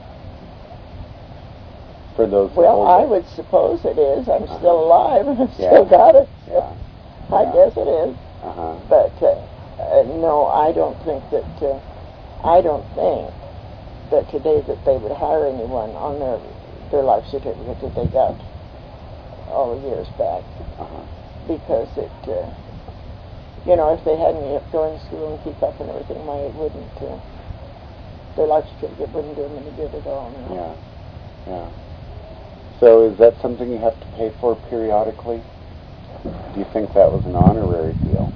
Speaker 1: for those.
Speaker 2: Well, I would suppose it is. I'm uh-huh. still alive and I've
Speaker 1: yeah.
Speaker 2: still got it. So
Speaker 1: yeah.
Speaker 2: I
Speaker 1: yeah.
Speaker 2: guess it is.
Speaker 1: Uh-huh.
Speaker 2: But uh, uh, no, I don't think that. Uh, I don't think that today that they would hire anyone on their. their life certificate that they got all the years back. Uh-huh. Because it, uh, you know, if they hadn't kept going to school and keep up and everything, why it wouldn't, uh, their life certificate wouldn't do them any good at all. You know?
Speaker 1: Yeah, yeah. So is that something you have to pay for periodically? Do you think that was an honorary deal?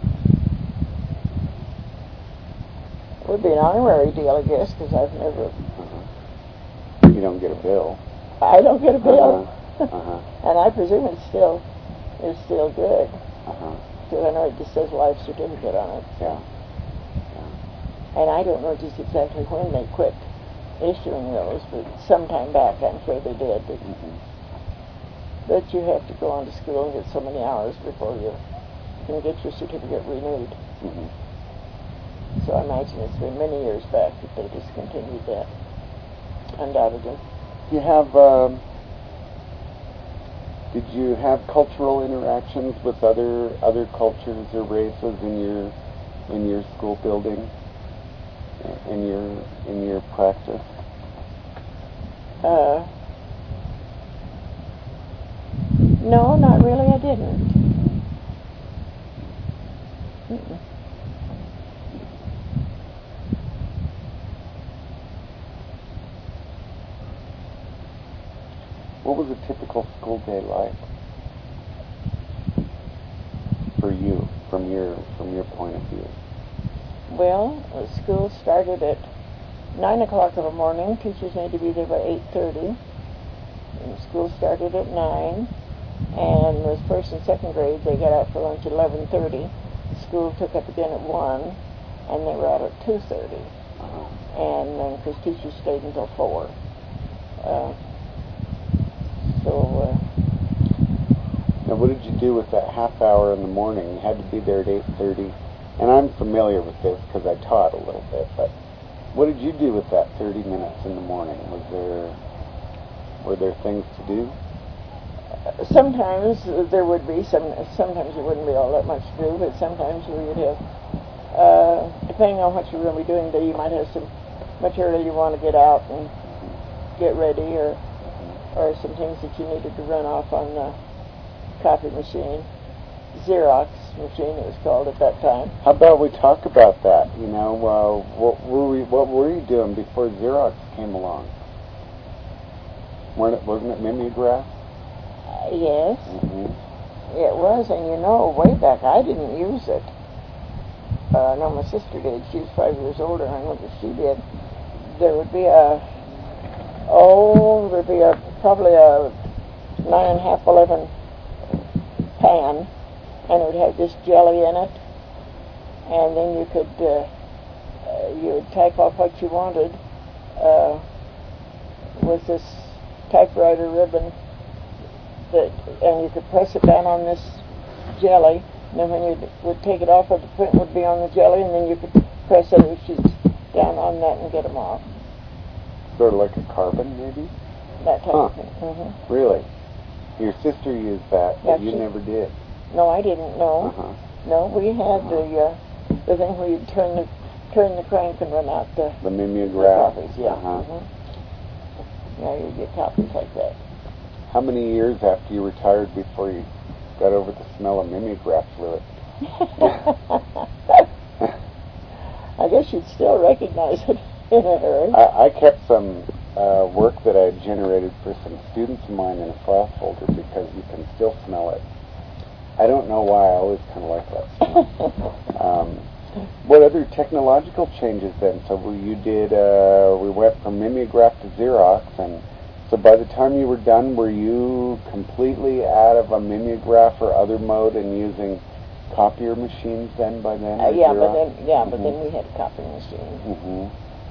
Speaker 2: It would be an honorary deal, I guess, because I've never...
Speaker 1: Uh-huh. You don't get a bill.
Speaker 2: I don't get a bill,
Speaker 1: uh-huh. Uh-huh.
Speaker 2: and I presume it's still is still good.
Speaker 1: Uh-huh.
Speaker 2: Because I know it just says life certificate on it.
Speaker 1: Yeah. yeah.
Speaker 2: And I don't know just exactly when they quit issuing those, but sometime back I'm sure they did. But, mm-hmm. but you have to go on to school and get so many hours before you can get your certificate renewed.
Speaker 1: Mm-hmm.
Speaker 2: So I imagine it's been many years back that they discontinued that, undoubtedly.
Speaker 1: You have, um, did you have cultural interactions with other other cultures or races in your in your school building, in your in your practice?
Speaker 2: Uh, no, not really. I didn't. Mm-mm.
Speaker 1: What was a typical school day like? for you, from your from your point of view?
Speaker 2: Well, uh, school started at nine o'clock in the morning. Teachers had to be there by eight thirty. And school started at nine, and the first and second grade they got out for lunch at eleven thirty. School took up again at one, and they were out at two thirty.
Speaker 1: Uh-huh.
Speaker 2: And then because teachers stayed until four. Uh, so. Uh,
Speaker 1: now, what did you do with that half hour in the morning? You had to be there at eight thirty, and I'm familiar with this because I taught a little bit. But what did you do with that thirty minutes in the morning? Was there were there things to do?
Speaker 2: Sometimes there would be some. Sometimes there wouldn't be all that much to do, but sometimes we would have. Uh, depending on what you're going to be doing, you might have some material you want to get out and get ready, or or some things that you needed to run off on the copy machine, Xerox machine it was called at that time.
Speaker 1: How about we talk about that? You know, uh, what were we, what were you doing before Xerox came along? Weren't it, wasn't it mimeograph?
Speaker 2: Uh, yes,
Speaker 1: Mm-hmm.
Speaker 2: it was, and you know, way back I didn't use it. Uh, no, my sister did. She was five years older, and I know that she did. There would be a, oh, there'd be a probably a nine and a half, eleven pan, and it would have this jelly in it, and then you could uh, uh, you would type off what you wanted uh, with this typewriter ribbon, that, and you could press it down on this jelly. And then when you would take it off, the print would be on the jelly, and then you could press other sheets down on that and get them off.
Speaker 1: Sort of like a carbon, maybe?
Speaker 2: That type
Speaker 1: Huh.
Speaker 2: of thing. Mm-hmm.
Speaker 1: Really? Your sister used that, but
Speaker 2: Yeah,
Speaker 1: you
Speaker 2: she-
Speaker 1: never did.
Speaker 2: No, I didn't know.
Speaker 1: Uh-huh.
Speaker 2: No, we had the uh, the thing where you turn the turn the crank and run out the,
Speaker 1: The
Speaker 2: the
Speaker 1: mimeograph?
Speaker 2: copies. Yeah.
Speaker 1: Uh-huh.
Speaker 2: Mm-hmm. Yeah, you get copies like that.
Speaker 1: How many years after you retired before you got over the smell of mimeograph fluid?
Speaker 2: I guess you'd still recognize it in a hurry.
Speaker 1: I, I kept some uh, work that I had generated for some students of mine in a file folder because you can still smell it. I don't know why, I always kind of like that smell. um, what other technological changes then? So we, you did, uh, we went from mimeograph to Xerox, and so by the time you were done, were you completely out of a mimeograph or other mode and using copier machines then by then?
Speaker 2: Uh,
Speaker 1: or
Speaker 2: yeah, but
Speaker 1: Xerox?
Speaker 2: then yeah, but
Speaker 1: Mhm.
Speaker 2: then we had a copying machine,
Speaker 1: Mhm.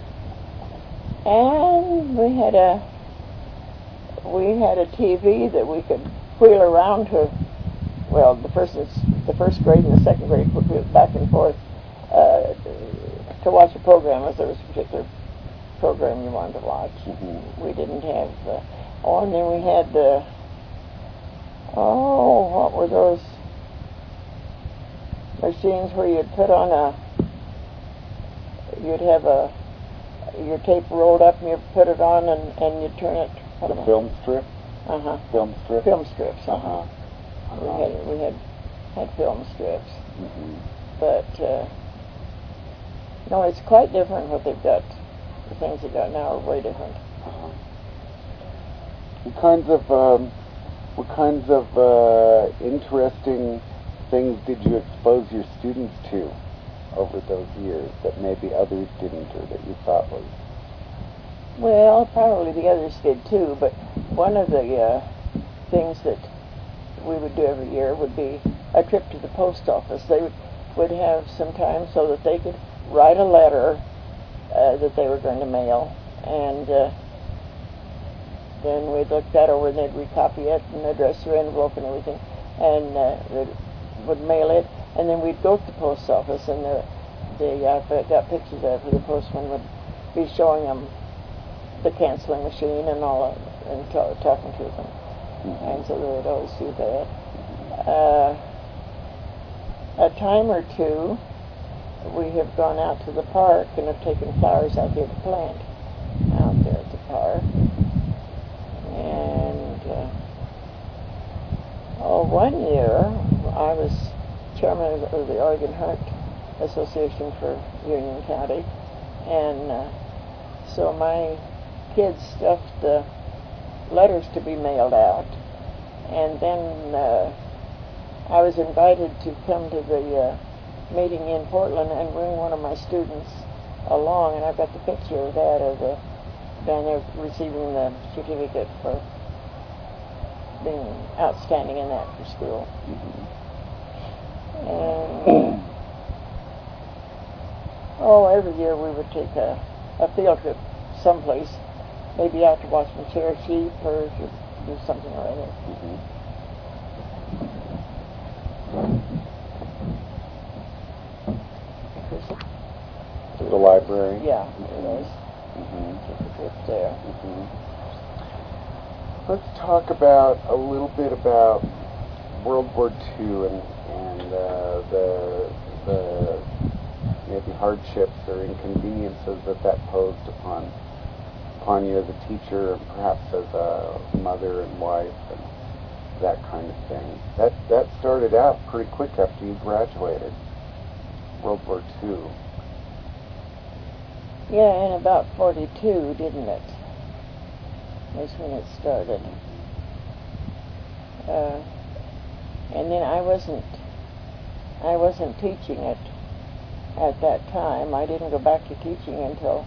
Speaker 2: and we had a we had a T V that we could wheel around to. Well, the first the first grade and the second grade would wheel back and forth uh, to watch a program if there was a particular program you wanted to watch.
Speaker 1: Mhm.
Speaker 2: We didn't have. Uh, oh, and then we had. Uh, oh, what were those machines where you'd put on a, you'd have a, your tape rolled up and you put it on and, and you turn it.
Speaker 1: The film strip?
Speaker 2: Uh-huh.
Speaker 1: Film strip?
Speaker 2: Film strips.
Speaker 1: Uh-huh.
Speaker 2: Uh-huh.
Speaker 1: Uh-huh.
Speaker 2: We had, we had, had film strips.
Speaker 1: Mhm.
Speaker 2: But, uh, no, it's quite different what they've got. The things they've got now are way different.
Speaker 1: Uh-huh. What kinds of, um, what kinds of uh, interesting things did you expose your students to over those years that maybe others didn't, or that you thought was?
Speaker 2: Well, probably the others did too, but one of the uh, things that we would do every year would be a trip to the post office. They would, would have some time so that they could write a letter uh, that they were going to mail, and uh, then we'd look that over and they'd recopy it and address their envelope and everything, and uh, they would mail it, and then we'd go to the post office, and the, the uh, got pictures of it. The postman would be showing them the canceling machine and all of, and t- talking to them.
Speaker 1: Mm-hmm.
Speaker 2: And so they would always do that. Uh, a time or two, we have gone out to the park and have taken flowers out there to plant out there at the park. And uh, oh, one year I was chairman of, of the Oregon Heart Association for Union County, and uh, so my kids stuffed the letters to be mailed out, and then uh, I was invited to come to the uh, meeting in Portland and bring one of my students along, and I've got the picture of that of the down there receiving the certificate for being outstanding in that for school. And oh, every year we would take a, a field trip someplace, maybe out to Washington Share sheep or to do something or other.
Speaker 1: Mm-hmm. To the library?
Speaker 2: Yeah, it was.
Speaker 1: Mm-hmm.
Speaker 2: Took a trip there.
Speaker 1: Mm-hmm. Let's talk about a little bit about World War Two and and uh, the the maybe hardships or inconveniences that that posed upon upon you as a teacher and perhaps as a mother and wife and that kind of thing. That that started out pretty quick after you graduated. World War Two.
Speaker 2: Yeah, in about forty-two, didn't it? Was when it started. Uh, and then I wasn't, I wasn't teaching it at that time. I didn't go back to teaching until,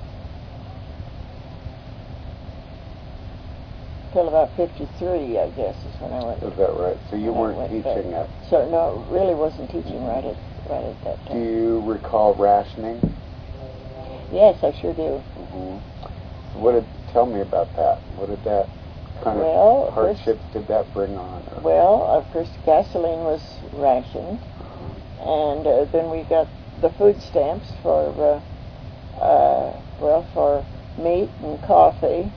Speaker 2: until about fifty-three, I guess, is when I went.
Speaker 1: Is that right? So you weren't teaching
Speaker 2: back.
Speaker 1: at.
Speaker 2: So no, really wasn't teaching right at right at that time.
Speaker 1: Do you recall rationing?
Speaker 2: Yes, I sure do.
Speaker 1: Mm-hmm. So what did tell me about that? What did that kind
Speaker 2: well,
Speaker 1: of hardships first, did that bring on? Or?
Speaker 2: Well, uh, first gasoline was rationed, and uh, then we got the food stamps for uh, uh, well for meat and coffee,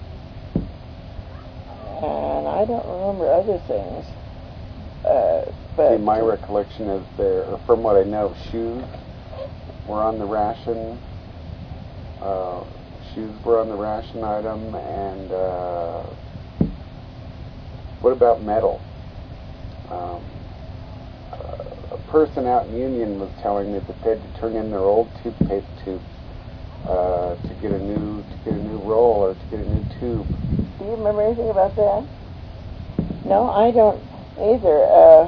Speaker 2: and I don't remember other things. Uh, but
Speaker 1: See, my recollection is there, or from what I know, shoes were on the ration. Uh, shoes were on the ration item, and uh, what about metal? Um, uh, a person out in Union was telling me that they had to turn in their old toothpaste tubes uh, to get a new to get a new roll or to get a new tube.
Speaker 2: Do you remember anything about that? No, I don't either. Uh,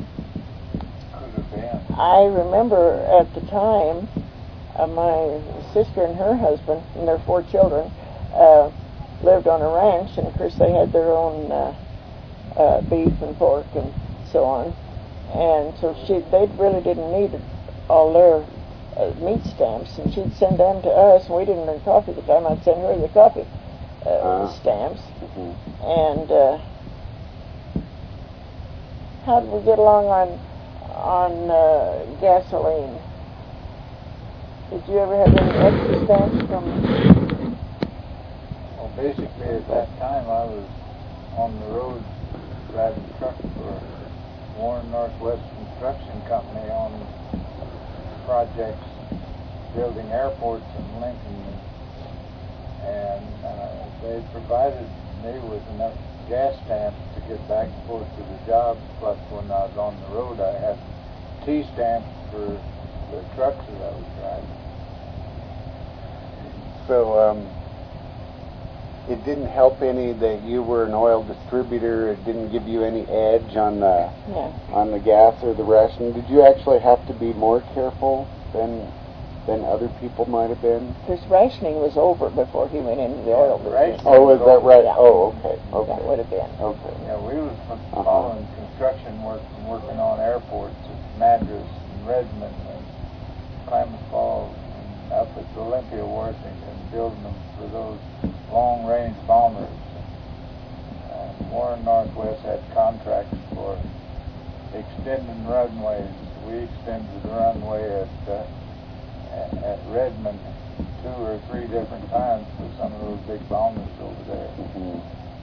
Speaker 2: I remember at the time, uh, my sister and her husband and their four children uh, lived on a ranch, and of course they had their own uh, uh, beef and pork and so on. And so she, they really didn't need all their uh, meat stamps, and she'd send them to us, and we didn't drink coffee at the time. I'd send her the coffee uh, uh, stamps.
Speaker 1: Mm-hmm.
Speaker 2: And uh, how did we get along on on uh, gasoline? Did you ever have any extra stamps from?
Speaker 3: Well, basically at that time I was on the road driving truck for Warren Northwest Construction Company on projects building airports in Lincoln, and uh, they provided me with enough gas stamps to get back and forth to the job, plus when I was on the road I had T-stamps for the trucks that I was driving.
Speaker 1: So um, it didn't help any that you were an oil distributor. It didn't give you any edge on the
Speaker 2: yeah.
Speaker 1: on the gas or the ration. Did you actually have to be more careful than than other people might have been?
Speaker 2: Because rationing was over before he went into the oil business.
Speaker 1: Oh, is that right?
Speaker 2: Yeah.
Speaker 1: Oh, okay. Okay.
Speaker 2: That would have been.
Speaker 1: Okay.
Speaker 3: Yeah, we was following uh-huh. construction work and working on airports at Madras and Redmond and Klamath Falls and up at Olympia, Washington, building them for those long-range bombers. And Warren Northwest had contracts for extending runways. We extended the runway at uh, at Redmond two or three different times for some of those big bombers over there.
Speaker 1: Mm-hmm.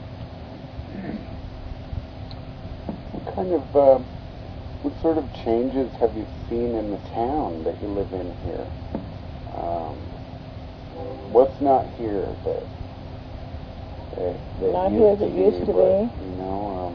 Speaker 1: What kind of, uh, what sort of changes have you seen in the town that you live in here? Um, what's not here that, that, that
Speaker 2: not
Speaker 1: used
Speaker 2: here that
Speaker 1: to
Speaker 2: used to
Speaker 1: but,
Speaker 2: be?
Speaker 1: You know, um,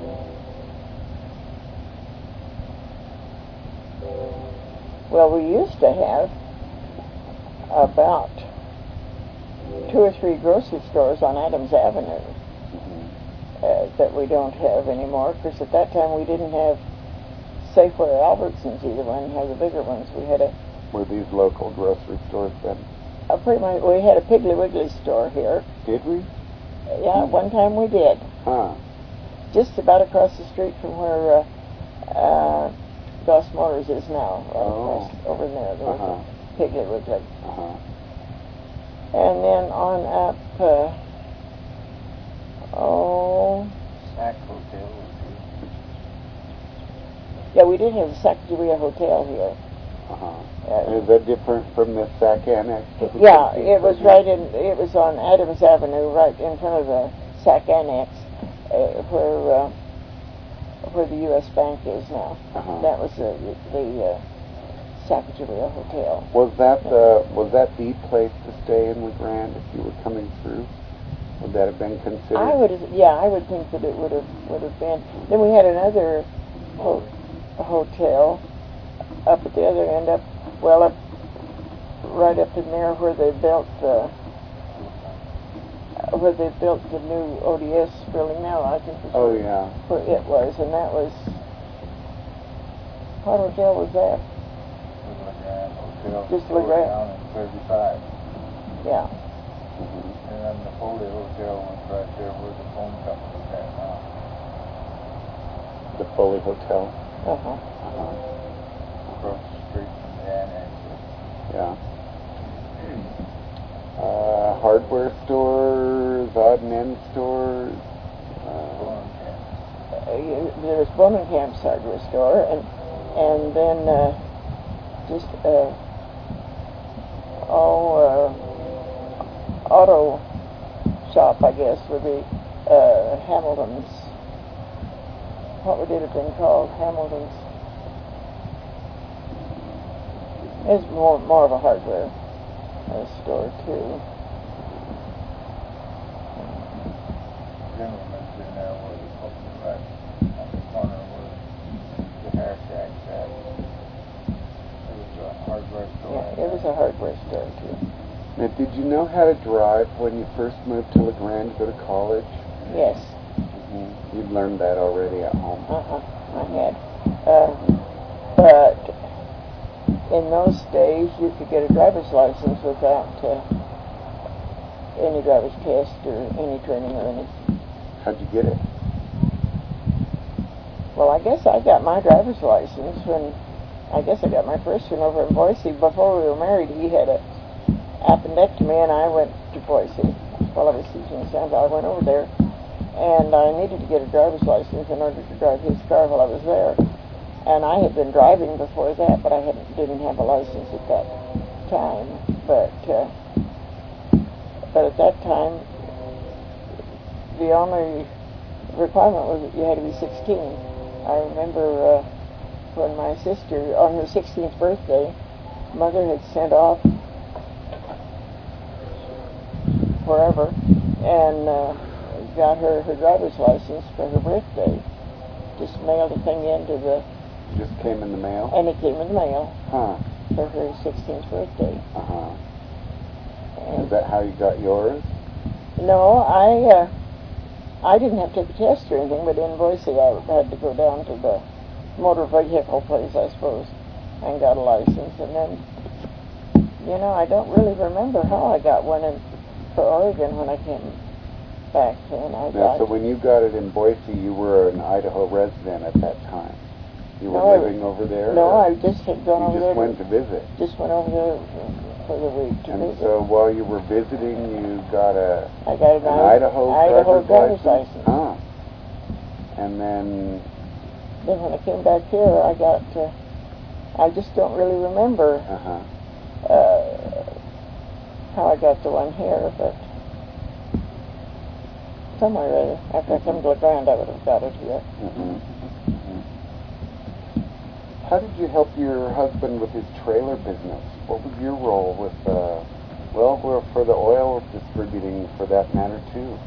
Speaker 2: well, we used to have about two or three grocery stores on Adams Avenue
Speaker 1: mm-hmm.
Speaker 2: uh, that we don't have anymore, because at that time we didn't have Safeway or Albertsons, either one. Had the bigger ones. We had a,
Speaker 1: Were these local grocery stores then?
Speaker 2: a pretty much. We had a Piggly Wiggly store here.
Speaker 1: Did we?
Speaker 2: Yeah, one time we did.
Speaker 1: Huh.
Speaker 2: Just about across the street from where uh, uh, Goss Motors is now. Right
Speaker 1: Oh.
Speaker 2: across, over there. There was
Speaker 1: Uh-huh.
Speaker 2: a Piggly Wiggly.
Speaker 1: Uh-huh.
Speaker 2: And then on up, uh, oh,
Speaker 3: Sack Hotel.
Speaker 2: yeah, we did have a Sacagawea Hotel here.
Speaker 1: Uh-huh.
Speaker 2: Uh,
Speaker 1: Is that different from the Sac Annex?
Speaker 2: yeah, it was right in, it was on Adams Avenue, right in front of the Sac Annex, uh, where, uh, where the U S Bank is now.
Speaker 1: Uh-huh.
Speaker 2: That was the, the uh, Sacagawea Hotel.
Speaker 1: Was that the was that the place to stay in LeGrand if you were coming through? Would that have been considered?
Speaker 2: I would have, yeah, I would think that it would have would have been. Then we had another ho- hotel up at the other end, up well up right up in there where they built uh, where they built the new O D S building now. I think is
Speaker 1: Oh yeah.
Speaker 2: where it was, and that was what hotel was that?
Speaker 3: LeGrand Hotel.
Speaker 2: Just
Speaker 3: Tore
Speaker 2: LeGrand.
Speaker 3: down in thirty-five.
Speaker 2: Yeah.
Speaker 1: Mhm.
Speaker 3: And then the Foley Hotel was right there where the phone company is at now.
Speaker 1: The Foley Hotel.
Speaker 2: Uh huh.
Speaker 1: Uh-huh.
Speaker 3: Across the street from the annex.
Speaker 1: Yeah. Uh, hardware stores, odd and end stores. Uh,
Speaker 3: Foreign camp.
Speaker 2: Uh, there was Bonenkamp's hardware store, and and then uh, just uh, oh uh, auto shop, I guess, would be uh, Hamilton's. What would it have been called? Hamilton's. It's more more of a hardware uh, store too.
Speaker 3: Gentleman's in there where the company right on the corner where the hair shack's at. It was a hardware store.
Speaker 2: Yeah, it was a hardware store too.
Speaker 1: now, did you know how to drive when you first moved to LeGrand to go to college?
Speaker 2: Yes.
Speaker 1: Mm-hmm. You'd learned that already at home.
Speaker 2: Uh-huh, I had. Uh, but in those days, you could get a driver's license without uh, any driver's test or any training or anything.
Speaker 1: How'd you get it?
Speaker 2: Well, I guess I got my driver's license when, I guess I got my first one over in Boise. Before we were married, he had a appendectomy, and I went to Boise while I was teaching in Santa. I went over there, and I needed to get a driver's license in order to drive his car while I was there. And I had been driving before that, but I hadn't, didn't have a license at that time. But uh, but at that time, the only requirement was that you had to be sixteen. I remember uh, when my sister, on her sixteenth birthday, mother had sent off wherever and uh, got her her driver's license for her birthday. Just mailed the thing into the
Speaker 1: Just came in the mail?
Speaker 2: And it came in the mail
Speaker 1: Huh.
Speaker 2: for her sixteenth birthday.
Speaker 1: Uh-huh.
Speaker 2: And
Speaker 1: Is that how you got yours?
Speaker 2: no, I uh, I didn't have to take a test or anything, but in Boise I had to go down to the motor vehicle place, I suppose, and got a license. And then, you know, I don't really remember how I got one in, for Oregon when I came back then. I
Speaker 1: Now,
Speaker 2: got
Speaker 1: so when you got it in Boise, you were an Idaho resident at that time. You were
Speaker 2: No, I-
Speaker 1: living over there?
Speaker 2: no,
Speaker 1: or
Speaker 2: I just had gone
Speaker 1: You
Speaker 2: over there.
Speaker 1: just went to visit.
Speaker 2: Just went over there for the week to
Speaker 1: And
Speaker 2: visit.
Speaker 1: so while you were visiting, you got a
Speaker 2: I got an,
Speaker 1: an
Speaker 2: I-
Speaker 1: Idaho,
Speaker 2: Idaho
Speaker 1: driver's
Speaker 2: driver's
Speaker 1: license?
Speaker 2: license.
Speaker 1: Huh. And then,
Speaker 2: Then when I came back here, I got. Uh, I just don't really remember
Speaker 1: uh-huh.
Speaker 2: uh, how I got the one here, but somewhere or other. After I come to LeGrand, I would have got it here.
Speaker 1: Mm-hmm. Mm-hmm. How did you help your husband with his trailer business? What was your role with, uh, well, well, for the oil distributing, for that matter, too?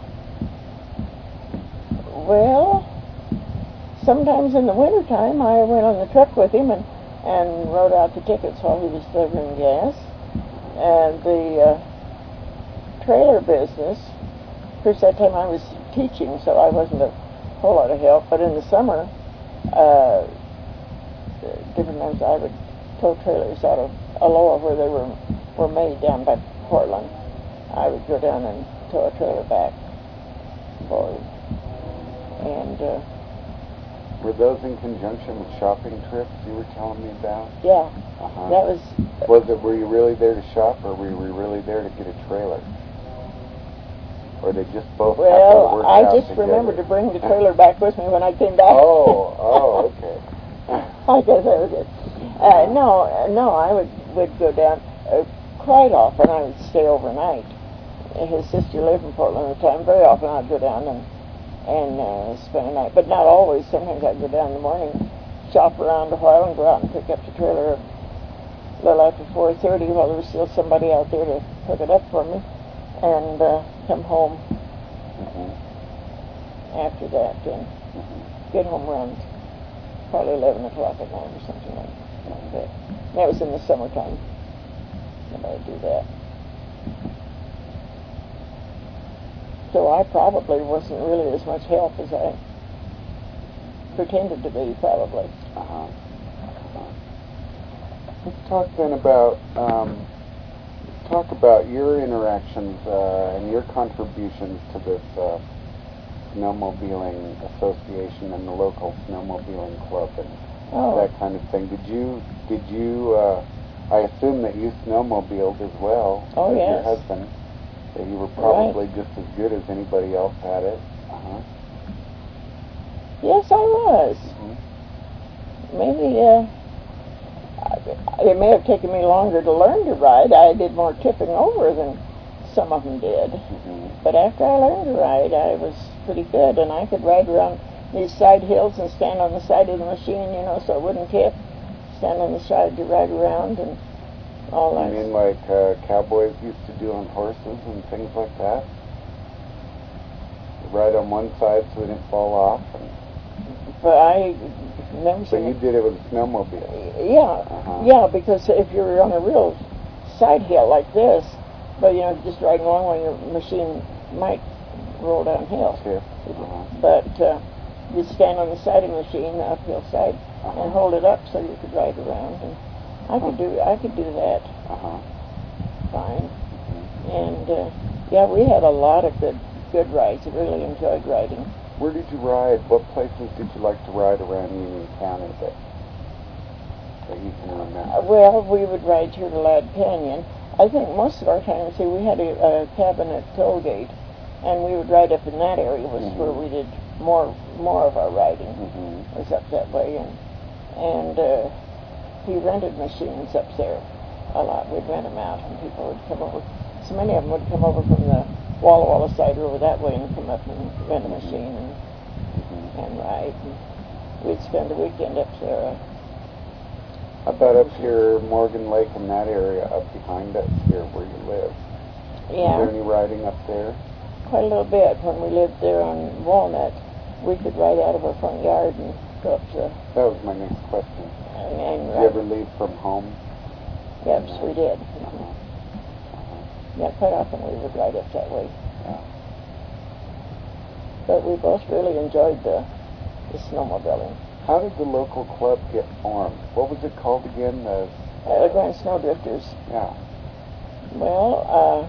Speaker 2: Well, sometimes in the wintertime, I went on the truck with him and, and wrote out the tickets while he was delivering gas. And the uh, trailer business, of course, that time I was teaching, so I wasn't a whole lot of help. But in the summer, uh, uh, different times I would tow trailers out of Aloha where they were were made down by Portland. I would go down and tow a trailer back for it. And uh,
Speaker 1: were those in conjunction with shopping trips you were telling me about?
Speaker 2: yeah,
Speaker 1: uh-huh.
Speaker 2: that was.
Speaker 1: Was it? Were you really there to shop, or were you really there to get a trailer? Or they just both
Speaker 2: well,
Speaker 1: happened to work
Speaker 2: I
Speaker 1: out
Speaker 2: just
Speaker 1: together?
Speaker 2: remembered to bring the trailer back with me when I came back.
Speaker 1: Oh, oh, okay.
Speaker 2: I guess that was it. Uh, no, uh, no, I would, would go down uh, quite often. I would stay overnight. His sister lived in Portland at the time. Very often I'd go down and and uh, spend a night, but not always. Sometimes I'd go down in the morning, shop around a while, and go out and pick up the trailer a little after four thirty while there was still somebody out there to pick it up for me, and uh, come home
Speaker 1: mm-hmm.
Speaker 2: after that and
Speaker 1: mm-hmm. get
Speaker 2: home around probably eleven o'clock at night or something like that. That was in the summertime that I'd do that. So I probably wasn't really as much help as I pretended to be, probably.
Speaker 1: Uh-huh. Uh-huh. Let's talk then about um, talk about your interactions uh, and your contributions to this uh, snowmobiling association and the local snowmobiling club and
Speaker 2: oh.
Speaker 1: that kind of thing. Did you did you? Uh, I assume that you snowmobiled as well
Speaker 2: oh,
Speaker 1: as
Speaker 2: yes.
Speaker 1: your husband. That you were probably
Speaker 2: right.
Speaker 1: just as good as anybody else at it. Uh-huh.
Speaker 2: Yes, I was.
Speaker 1: Mm-hmm.
Speaker 2: Maybe uh, it may have taken me longer to learn to ride. I did more tipping over than some of them did.
Speaker 1: Mm-hmm.
Speaker 2: But after I learned to ride, I was pretty good, and I could ride around these side hills and stand on the side of the machine, you know, so it wouldn't tip. Stand on the side to ride around and all that.
Speaker 1: You mean like uh, cowboys used to do on horses and things like that? Ride on one side so they didn't fall off? And
Speaker 2: but I never
Speaker 1: so
Speaker 2: seen
Speaker 1: you
Speaker 2: it.
Speaker 1: did it with a snowmobile?
Speaker 2: Yeah,
Speaker 1: uh-huh.
Speaker 2: yeah, because if you're on a real side hill like this, but you know, just riding along while your machine might roll downhill.
Speaker 1: Tip. Uh-huh.
Speaker 2: But uh, you stand on the side of the machine, the uphill side,
Speaker 1: uh-huh.
Speaker 2: and hold it up so you could ride around. And I could do I could do that
Speaker 1: uh-huh.
Speaker 2: fine.
Speaker 1: Mm-hmm.
Speaker 2: And uh, yeah, we had a lot of good good rides. I really enjoyed riding.
Speaker 1: Where did you ride? What places did you like to ride around Union County that, that you can remember?
Speaker 2: Uh, well, we would ride through the Ladd Canyon. I think most of our time, see, we had a, a cabin at Tollgate, and we would ride up in that area. Was
Speaker 1: mm-hmm.
Speaker 2: where we did more more of our riding.
Speaker 1: Mm-hmm.
Speaker 2: Was up that way, and and uh, he rented machines up there a lot. We'd rent them out, and people would come over. So many of them would come over from the Walla Walla side or over that way and come up and rent a machine and
Speaker 1: mm-hmm.
Speaker 2: and ride. And we'd spend the weekend up there.
Speaker 1: How about up here, Morgan Lake and that area up behind us here where you live?
Speaker 2: Yeah.
Speaker 1: Is there any riding up there?
Speaker 2: Quite a little bit. When we lived there on Walnut, we could ride out of our front yard and go up to...
Speaker 1: That was my next question.
Speaker 2: And, and
Speaker 1: Did you ever leave from home?
Speaker 2: Yes, we did.
Speaker 1: Uh-huh. Uh-huh.
Speaker 2: Yeah, quite often we would ride up that way.
Speaker 1: Yeah.
Speaker 2: But we both really enjoyed the, the snowmobiling.
Speaker 1: How did the local club get formed? What was it called again? The,
Speaker 2: Uh, the Grand Snowdrifters.
Speaker 1: yeah.
Speaker 2: Well, uh,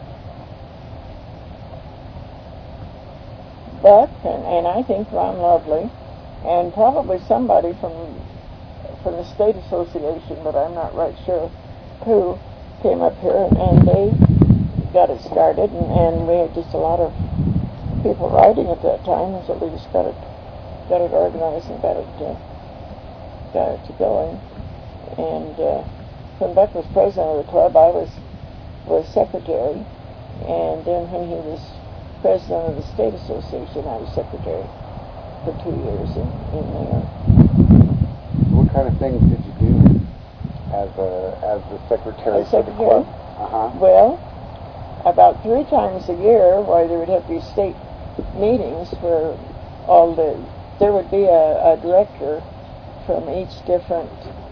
Speaker 2: Buck and, and I think Ron Lovely, and probably somebody from from the state association, but I'm not right sure who, came up here and, and they got it started, and, and we had just a lot of people riding at that time, so we just got it got it organized and got it uh, got it to going. And uh, when Buck was president of the club, I was was secretary, and then when he was president of the state association, I was secretary for two years in, in there.
Speaker 1: What kind of things did you do as a as the secretary
Speaker 2: As
Speaker 1: for the
Speaker 2: secretary?
Speaker 1: club? Uh-huh.
Speaker 2: Well, about three times a year, where there would have to be state meetings where all the there would be a, a director from each different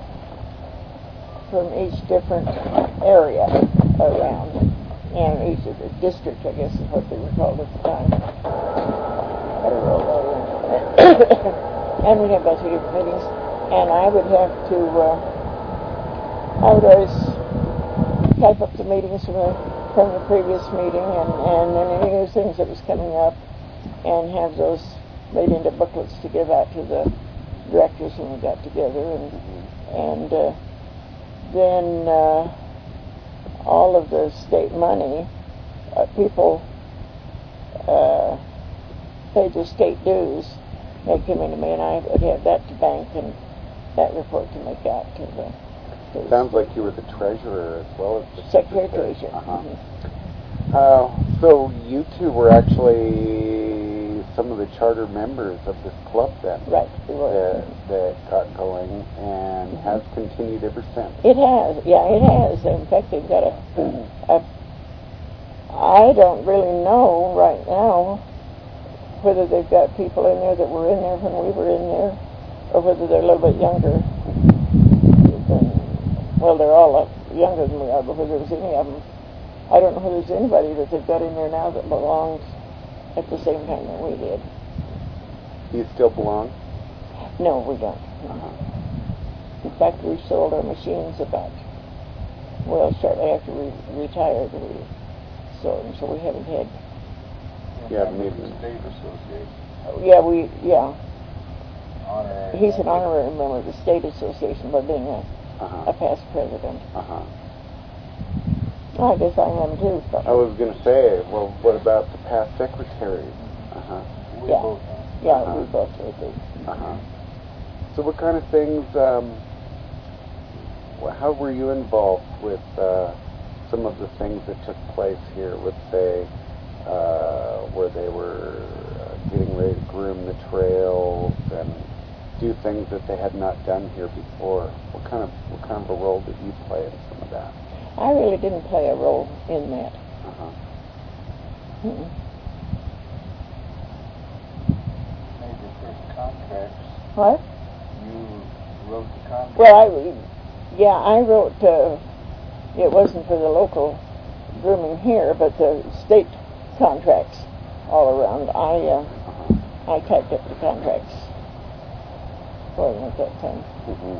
Speaker 2: from each different area around, and each of the district, I guess is what they were called at the time. And we'd have about three different meetings, and I would have to, uh, I would always type up the meetings from the, from the previous meeting and, and then any new things that was coming up and have those made into booklets to give out to the directors when we got together. And, and uh, then uh, all of the state money, uh, people uh, paid their state dues. They came into me, and I would have that to bank and that report to make out to the. To
Speaker 1: Sounds
Speaker 2: the
Speaker 1: like you were the treasurer as well as the
Speaker 2: secretary treasurer.
Speaker 1: Uh-huh.
Speaker 2: Mm-hmm.
Speaker 1: Uh, so you two were actually some of the charter members of this club then,
Speaker 2: Right, we were.
Speaker 1: that, that got going and mm-hmm. has continued ever since.
Speaker 2: It has, yeah, it has. In fact, they've got a, a. I don't really know right now whether they've got people in there that were in there when we were in there, or whether they're a little bit younger. Than, well, they're all uh, younger than we are, but whether there's any of them, I don't know whether there's anybody that they've got in there now that belongs at the same time that we did.
Speaker 1: Do you still belong?
Speaker 2: No, we don't.
Speaker 1: Uh-huh.
Speaker 2: In fact, we sold our machines about, well, shortly after we retired, we sold them, so we haven't had.
Speaker 1: Yeah,
Speaker 3: member of
Speaker 1: maybe.
Speaker 3: the state association.
Speaker 2: Yeah, we, yeah.
Speaker 3: Honorary
Speaker 2: He's an
Speaker 3: member.
Speaker 2: honorary member of the state association by being a,
Speaker 1: Uh-huh.
Speaker 2: a past president.
Speaker 1: Uh-huh.
Speaker 2: I guess I am too. So.
Speaker 1: I was going to say, well, what about the past secretaries? Uh-huh.
Speaker 3: We
Speaker 2: Yeah.
Speaker 3: both know.
Speaker 2: Yeah,
Speaker 1: Uh-huh.
Speaker 2: we both would be.
Speaker 1: Uh-huh. So what kind of things, um, wh- how were you involved with uh, some of the things that took place here, let's say, uh, where they were uh, getting ready to groom the trails and do things that they had not done here before? What kind of what kind of a role did you play in some of that?
Speaker 2: I really didn't play a role in that.
Speaker 1: Uh-huh.
Speaker 2: Mm-mm.
Speaker 3: Made your first contracts.
Speaker 2: What?
Speaker 3: You wrote the contract.
Speaker 2: Well, I, yeah, I wrote, uh, it wasn't for the local grooming here, but the state contracts all around. I, uh, I typed up the contracts for them at that time.
Speaker 1: Mm-hmm.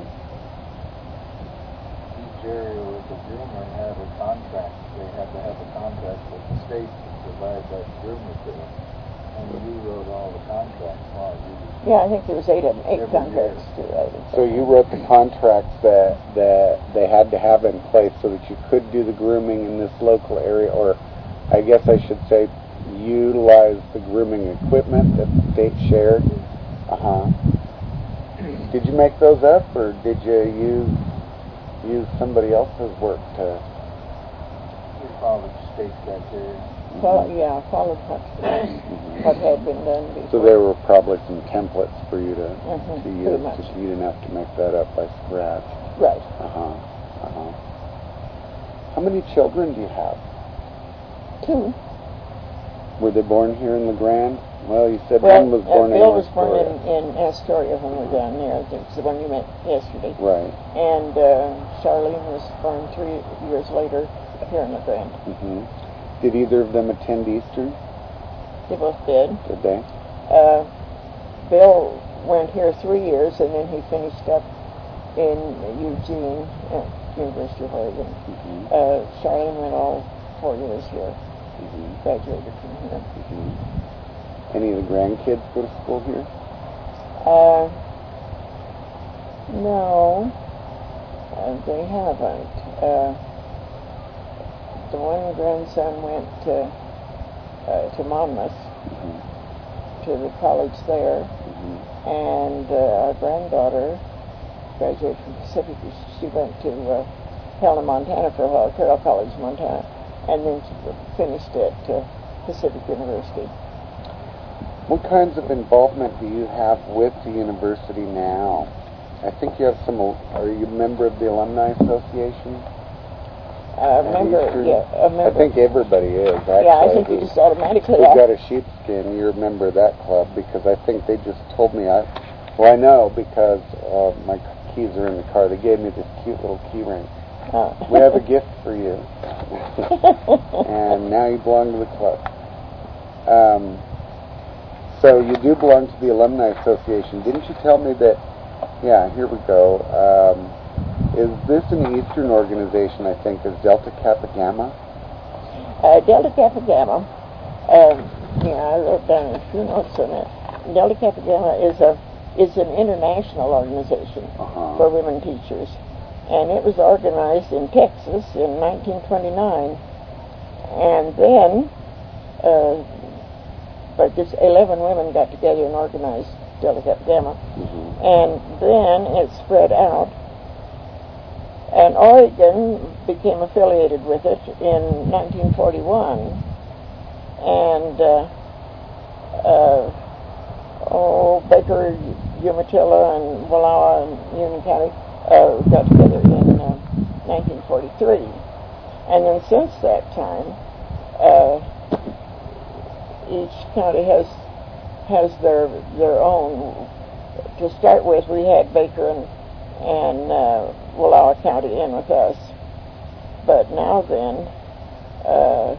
Speaker 3: Each area with the groomer had a contract. They had to have a contract with the state to provide that groomer to them. And you wrote all the contracts while you was
Speaker 2: Yeah, I think there was eight of them, eight
Speaker 3: Every
Speaker 2: contracts to write.
Speaker 1: So you wrote the contracts that that they had to have in place so that you could do the grooming in this local area, or I guess I should say utilize the grooming equipment that the state shared. Uh-huh. Did you make those up, or did you use use somebody else's work to?
Speaker 3: We followed state criteria.
Speaker 2: Well, yeah, followed what, what had been done before.
Speaker 1: So there were probably some templates for you to
Speaker 2: Mhm,
Speaker 1: to
Speaker 2: pretty
Speaker 1: use.
Speaker 2: much.
Speaker 1: Just you didn't have to make that up by scratch.
Speaker 2: Right.
Speaker 1: Uh-huh. Uh-huh. How many children do you have?
Speaker 2: Two.
Speaker 1: Were they born here in La Grande? Well, you said
Speaker 2: Well,
Speaker 1: one was
Speaker 2: uh,
Speaker 1: born
Speaker 2: Bill
Speaker 1: in
Speaker 2: was born
Speaker 1: Astoria.
Speaker 2: in, in Astoria when we were down there. I think it's the one you met yesterday.
Speaker 1: Right.
Speaker 2: And uh, Charlene was born three years later here in La Grande.
Speaker 1: Mm-hmm. Did either of them attend Eastern?
Speaker 2: They both did.
Speaker 1: Did they?
Speaker 2: Uh, Bill went here three years, and then he finished up in Eugene at University of Oregon.
Speaker 1: Mm-hmm.
Speaker 2: Uh, Charlene went all four years here.
Speaker 1: Mm-hmm.
Speaker 2: Graduated from here.
Speaker 1: Mm-hmm. Any of the grandkids go to school here?
Speaker 2: Uh, no, uh, they haven't. Uh, the one grandson went to uh, to Monmouth,
Speaker 1: Mm-hmm.
Speaker 2: to the college there,
Speaker 1: Mm-hmm.
Speaker 2: and uh, our granddaughter graduated from Pacific. She went to uh, Helena, Montana for a while, Carroll College, Montana, and then she finished at uh, Pacific University.
Speaker 1: What kinds of involvement do you have with the university now? I think you have some. Are you a member of the Alumni Association?
Speaker 2: Uh, member,
Speaker 1: Eastern?
Speaker 2: yeah, a member.
Speaker 1: I think everybody is. Actually,
Speaker 2: yeah, I think you just automatically
Speaker 1: We've
Speaker 2: are.
Speaker 1: got a sheepskin. You're a member of that club because I think they just told me. I, well, I know because uh, my keys are in the car. They gave me this cute little key ring.
Speaker 2: Oh.
Speaker 1: We have a gift for you, and now you belong to the club. Um, so you do belong to the Alumni Association. Didn't you tell me that Yeah, here we go. Um, is this an Eastern organization, I think, is Delta Kappa Gamma?
Speaker 2: Uh, Delta Kappa Gamma, um, yeah, I wrote down a few notes on it. Delta Kappa Gamma is a is an international organization
Speaker 1: uh-huh.
Speaker 2: for women teachers, and it was organized in Texas in nineteen twenty-nine, and then uh, but just eleven women got together and organized Delta Kappa Gamma,
Speaker 1: mm-hmm.
Speaker 2: and then it spread out, and Oregon became affiliated with it in nineteen forty-one, and uh, uh, oh, Baker, Umatilla, and Wallowa, and Union County uh, got together in uh, nineteen forty-three. And then since that time, uh, each county has has their their own. To start with, we had Baker and, and uh, Wallowa County in with us. But now then, uh,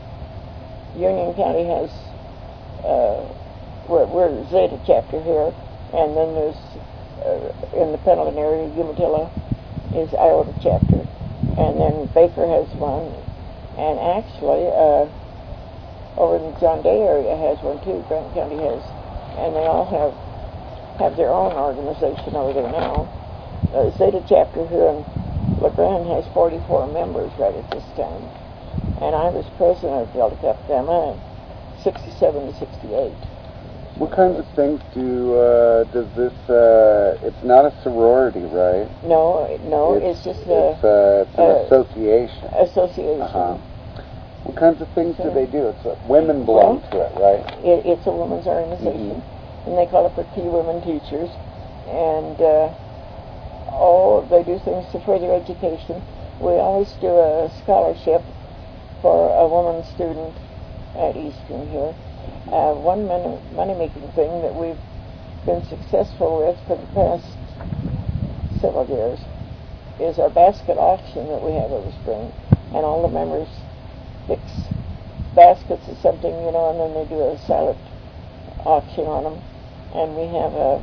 Speaker 2: Union County has... Uh, We're, we're Zeta chapter here, and then there's uh, in the Pendleton area, Umatilla is Iota chapter, and then Baker has one, and actually uh, over in the John Day area has one too. Grant County has, and they all have have their own organization over there now. Uh, Zeta chapter here in LeGrand has forty-four members right at this time, and I was president of Delta Kappa Gamma in sixty-seven to sixty-eight.
Speaker 1: What kinds of things do uh, does this? Uh, it's not a sorority, right?
Speaker 2: No, no, it's, it's just a
Speaker 1: it's, uh, it's an
Speaker 2: uh,
Speaker 1: association.
Speaker 2: Association.
Speaker 1: Uh-huh. What kinds of things
Speaker 2: so,
Speaker 1: do they do? It's uh, women belong
Speaker 2: well,
Speaker 1: to it, right?
Speaker 2: It, it's a women's organization, mm-hmm. and they call it for Key Women Teachers, and uh, oh, they do things to further education. We always do a scholarship for a woman student at Eastern here. Uh, one money, money-making thing that we've been successful with for the past several years is our basket auction that we have every spring, and all the members fix baskets or something, you know, and then they do a salad auction on them, and we have a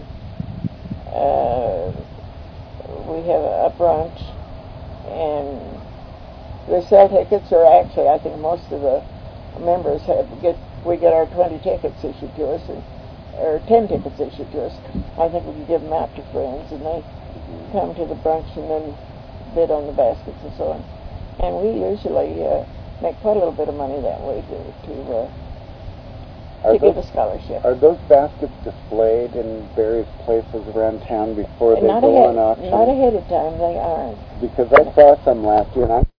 Speaker 2: uh, we have a, a brunch, and the sell tickets are actually, I think most of the members have get we get our twenty tickets issued to us, and, or ten tickets issued to us. I think we can give them out to friends, and they come to the brunch and then bid on the baskets and so on. And we usually uh, make quite a little bit of money that way to to, uh, to
Speaker 1: those,
Speaker 2: give a scholarship.
Speaker 1: Are those baskets displayed in various places around town before they
Speaker 2: not
Speaker 1: go
Speaker 2: ahead,
Speaker 1: on auction?
Speaker 2: Not ahead of time, they aren't.
Speaker 1: Because I saw some last year, and I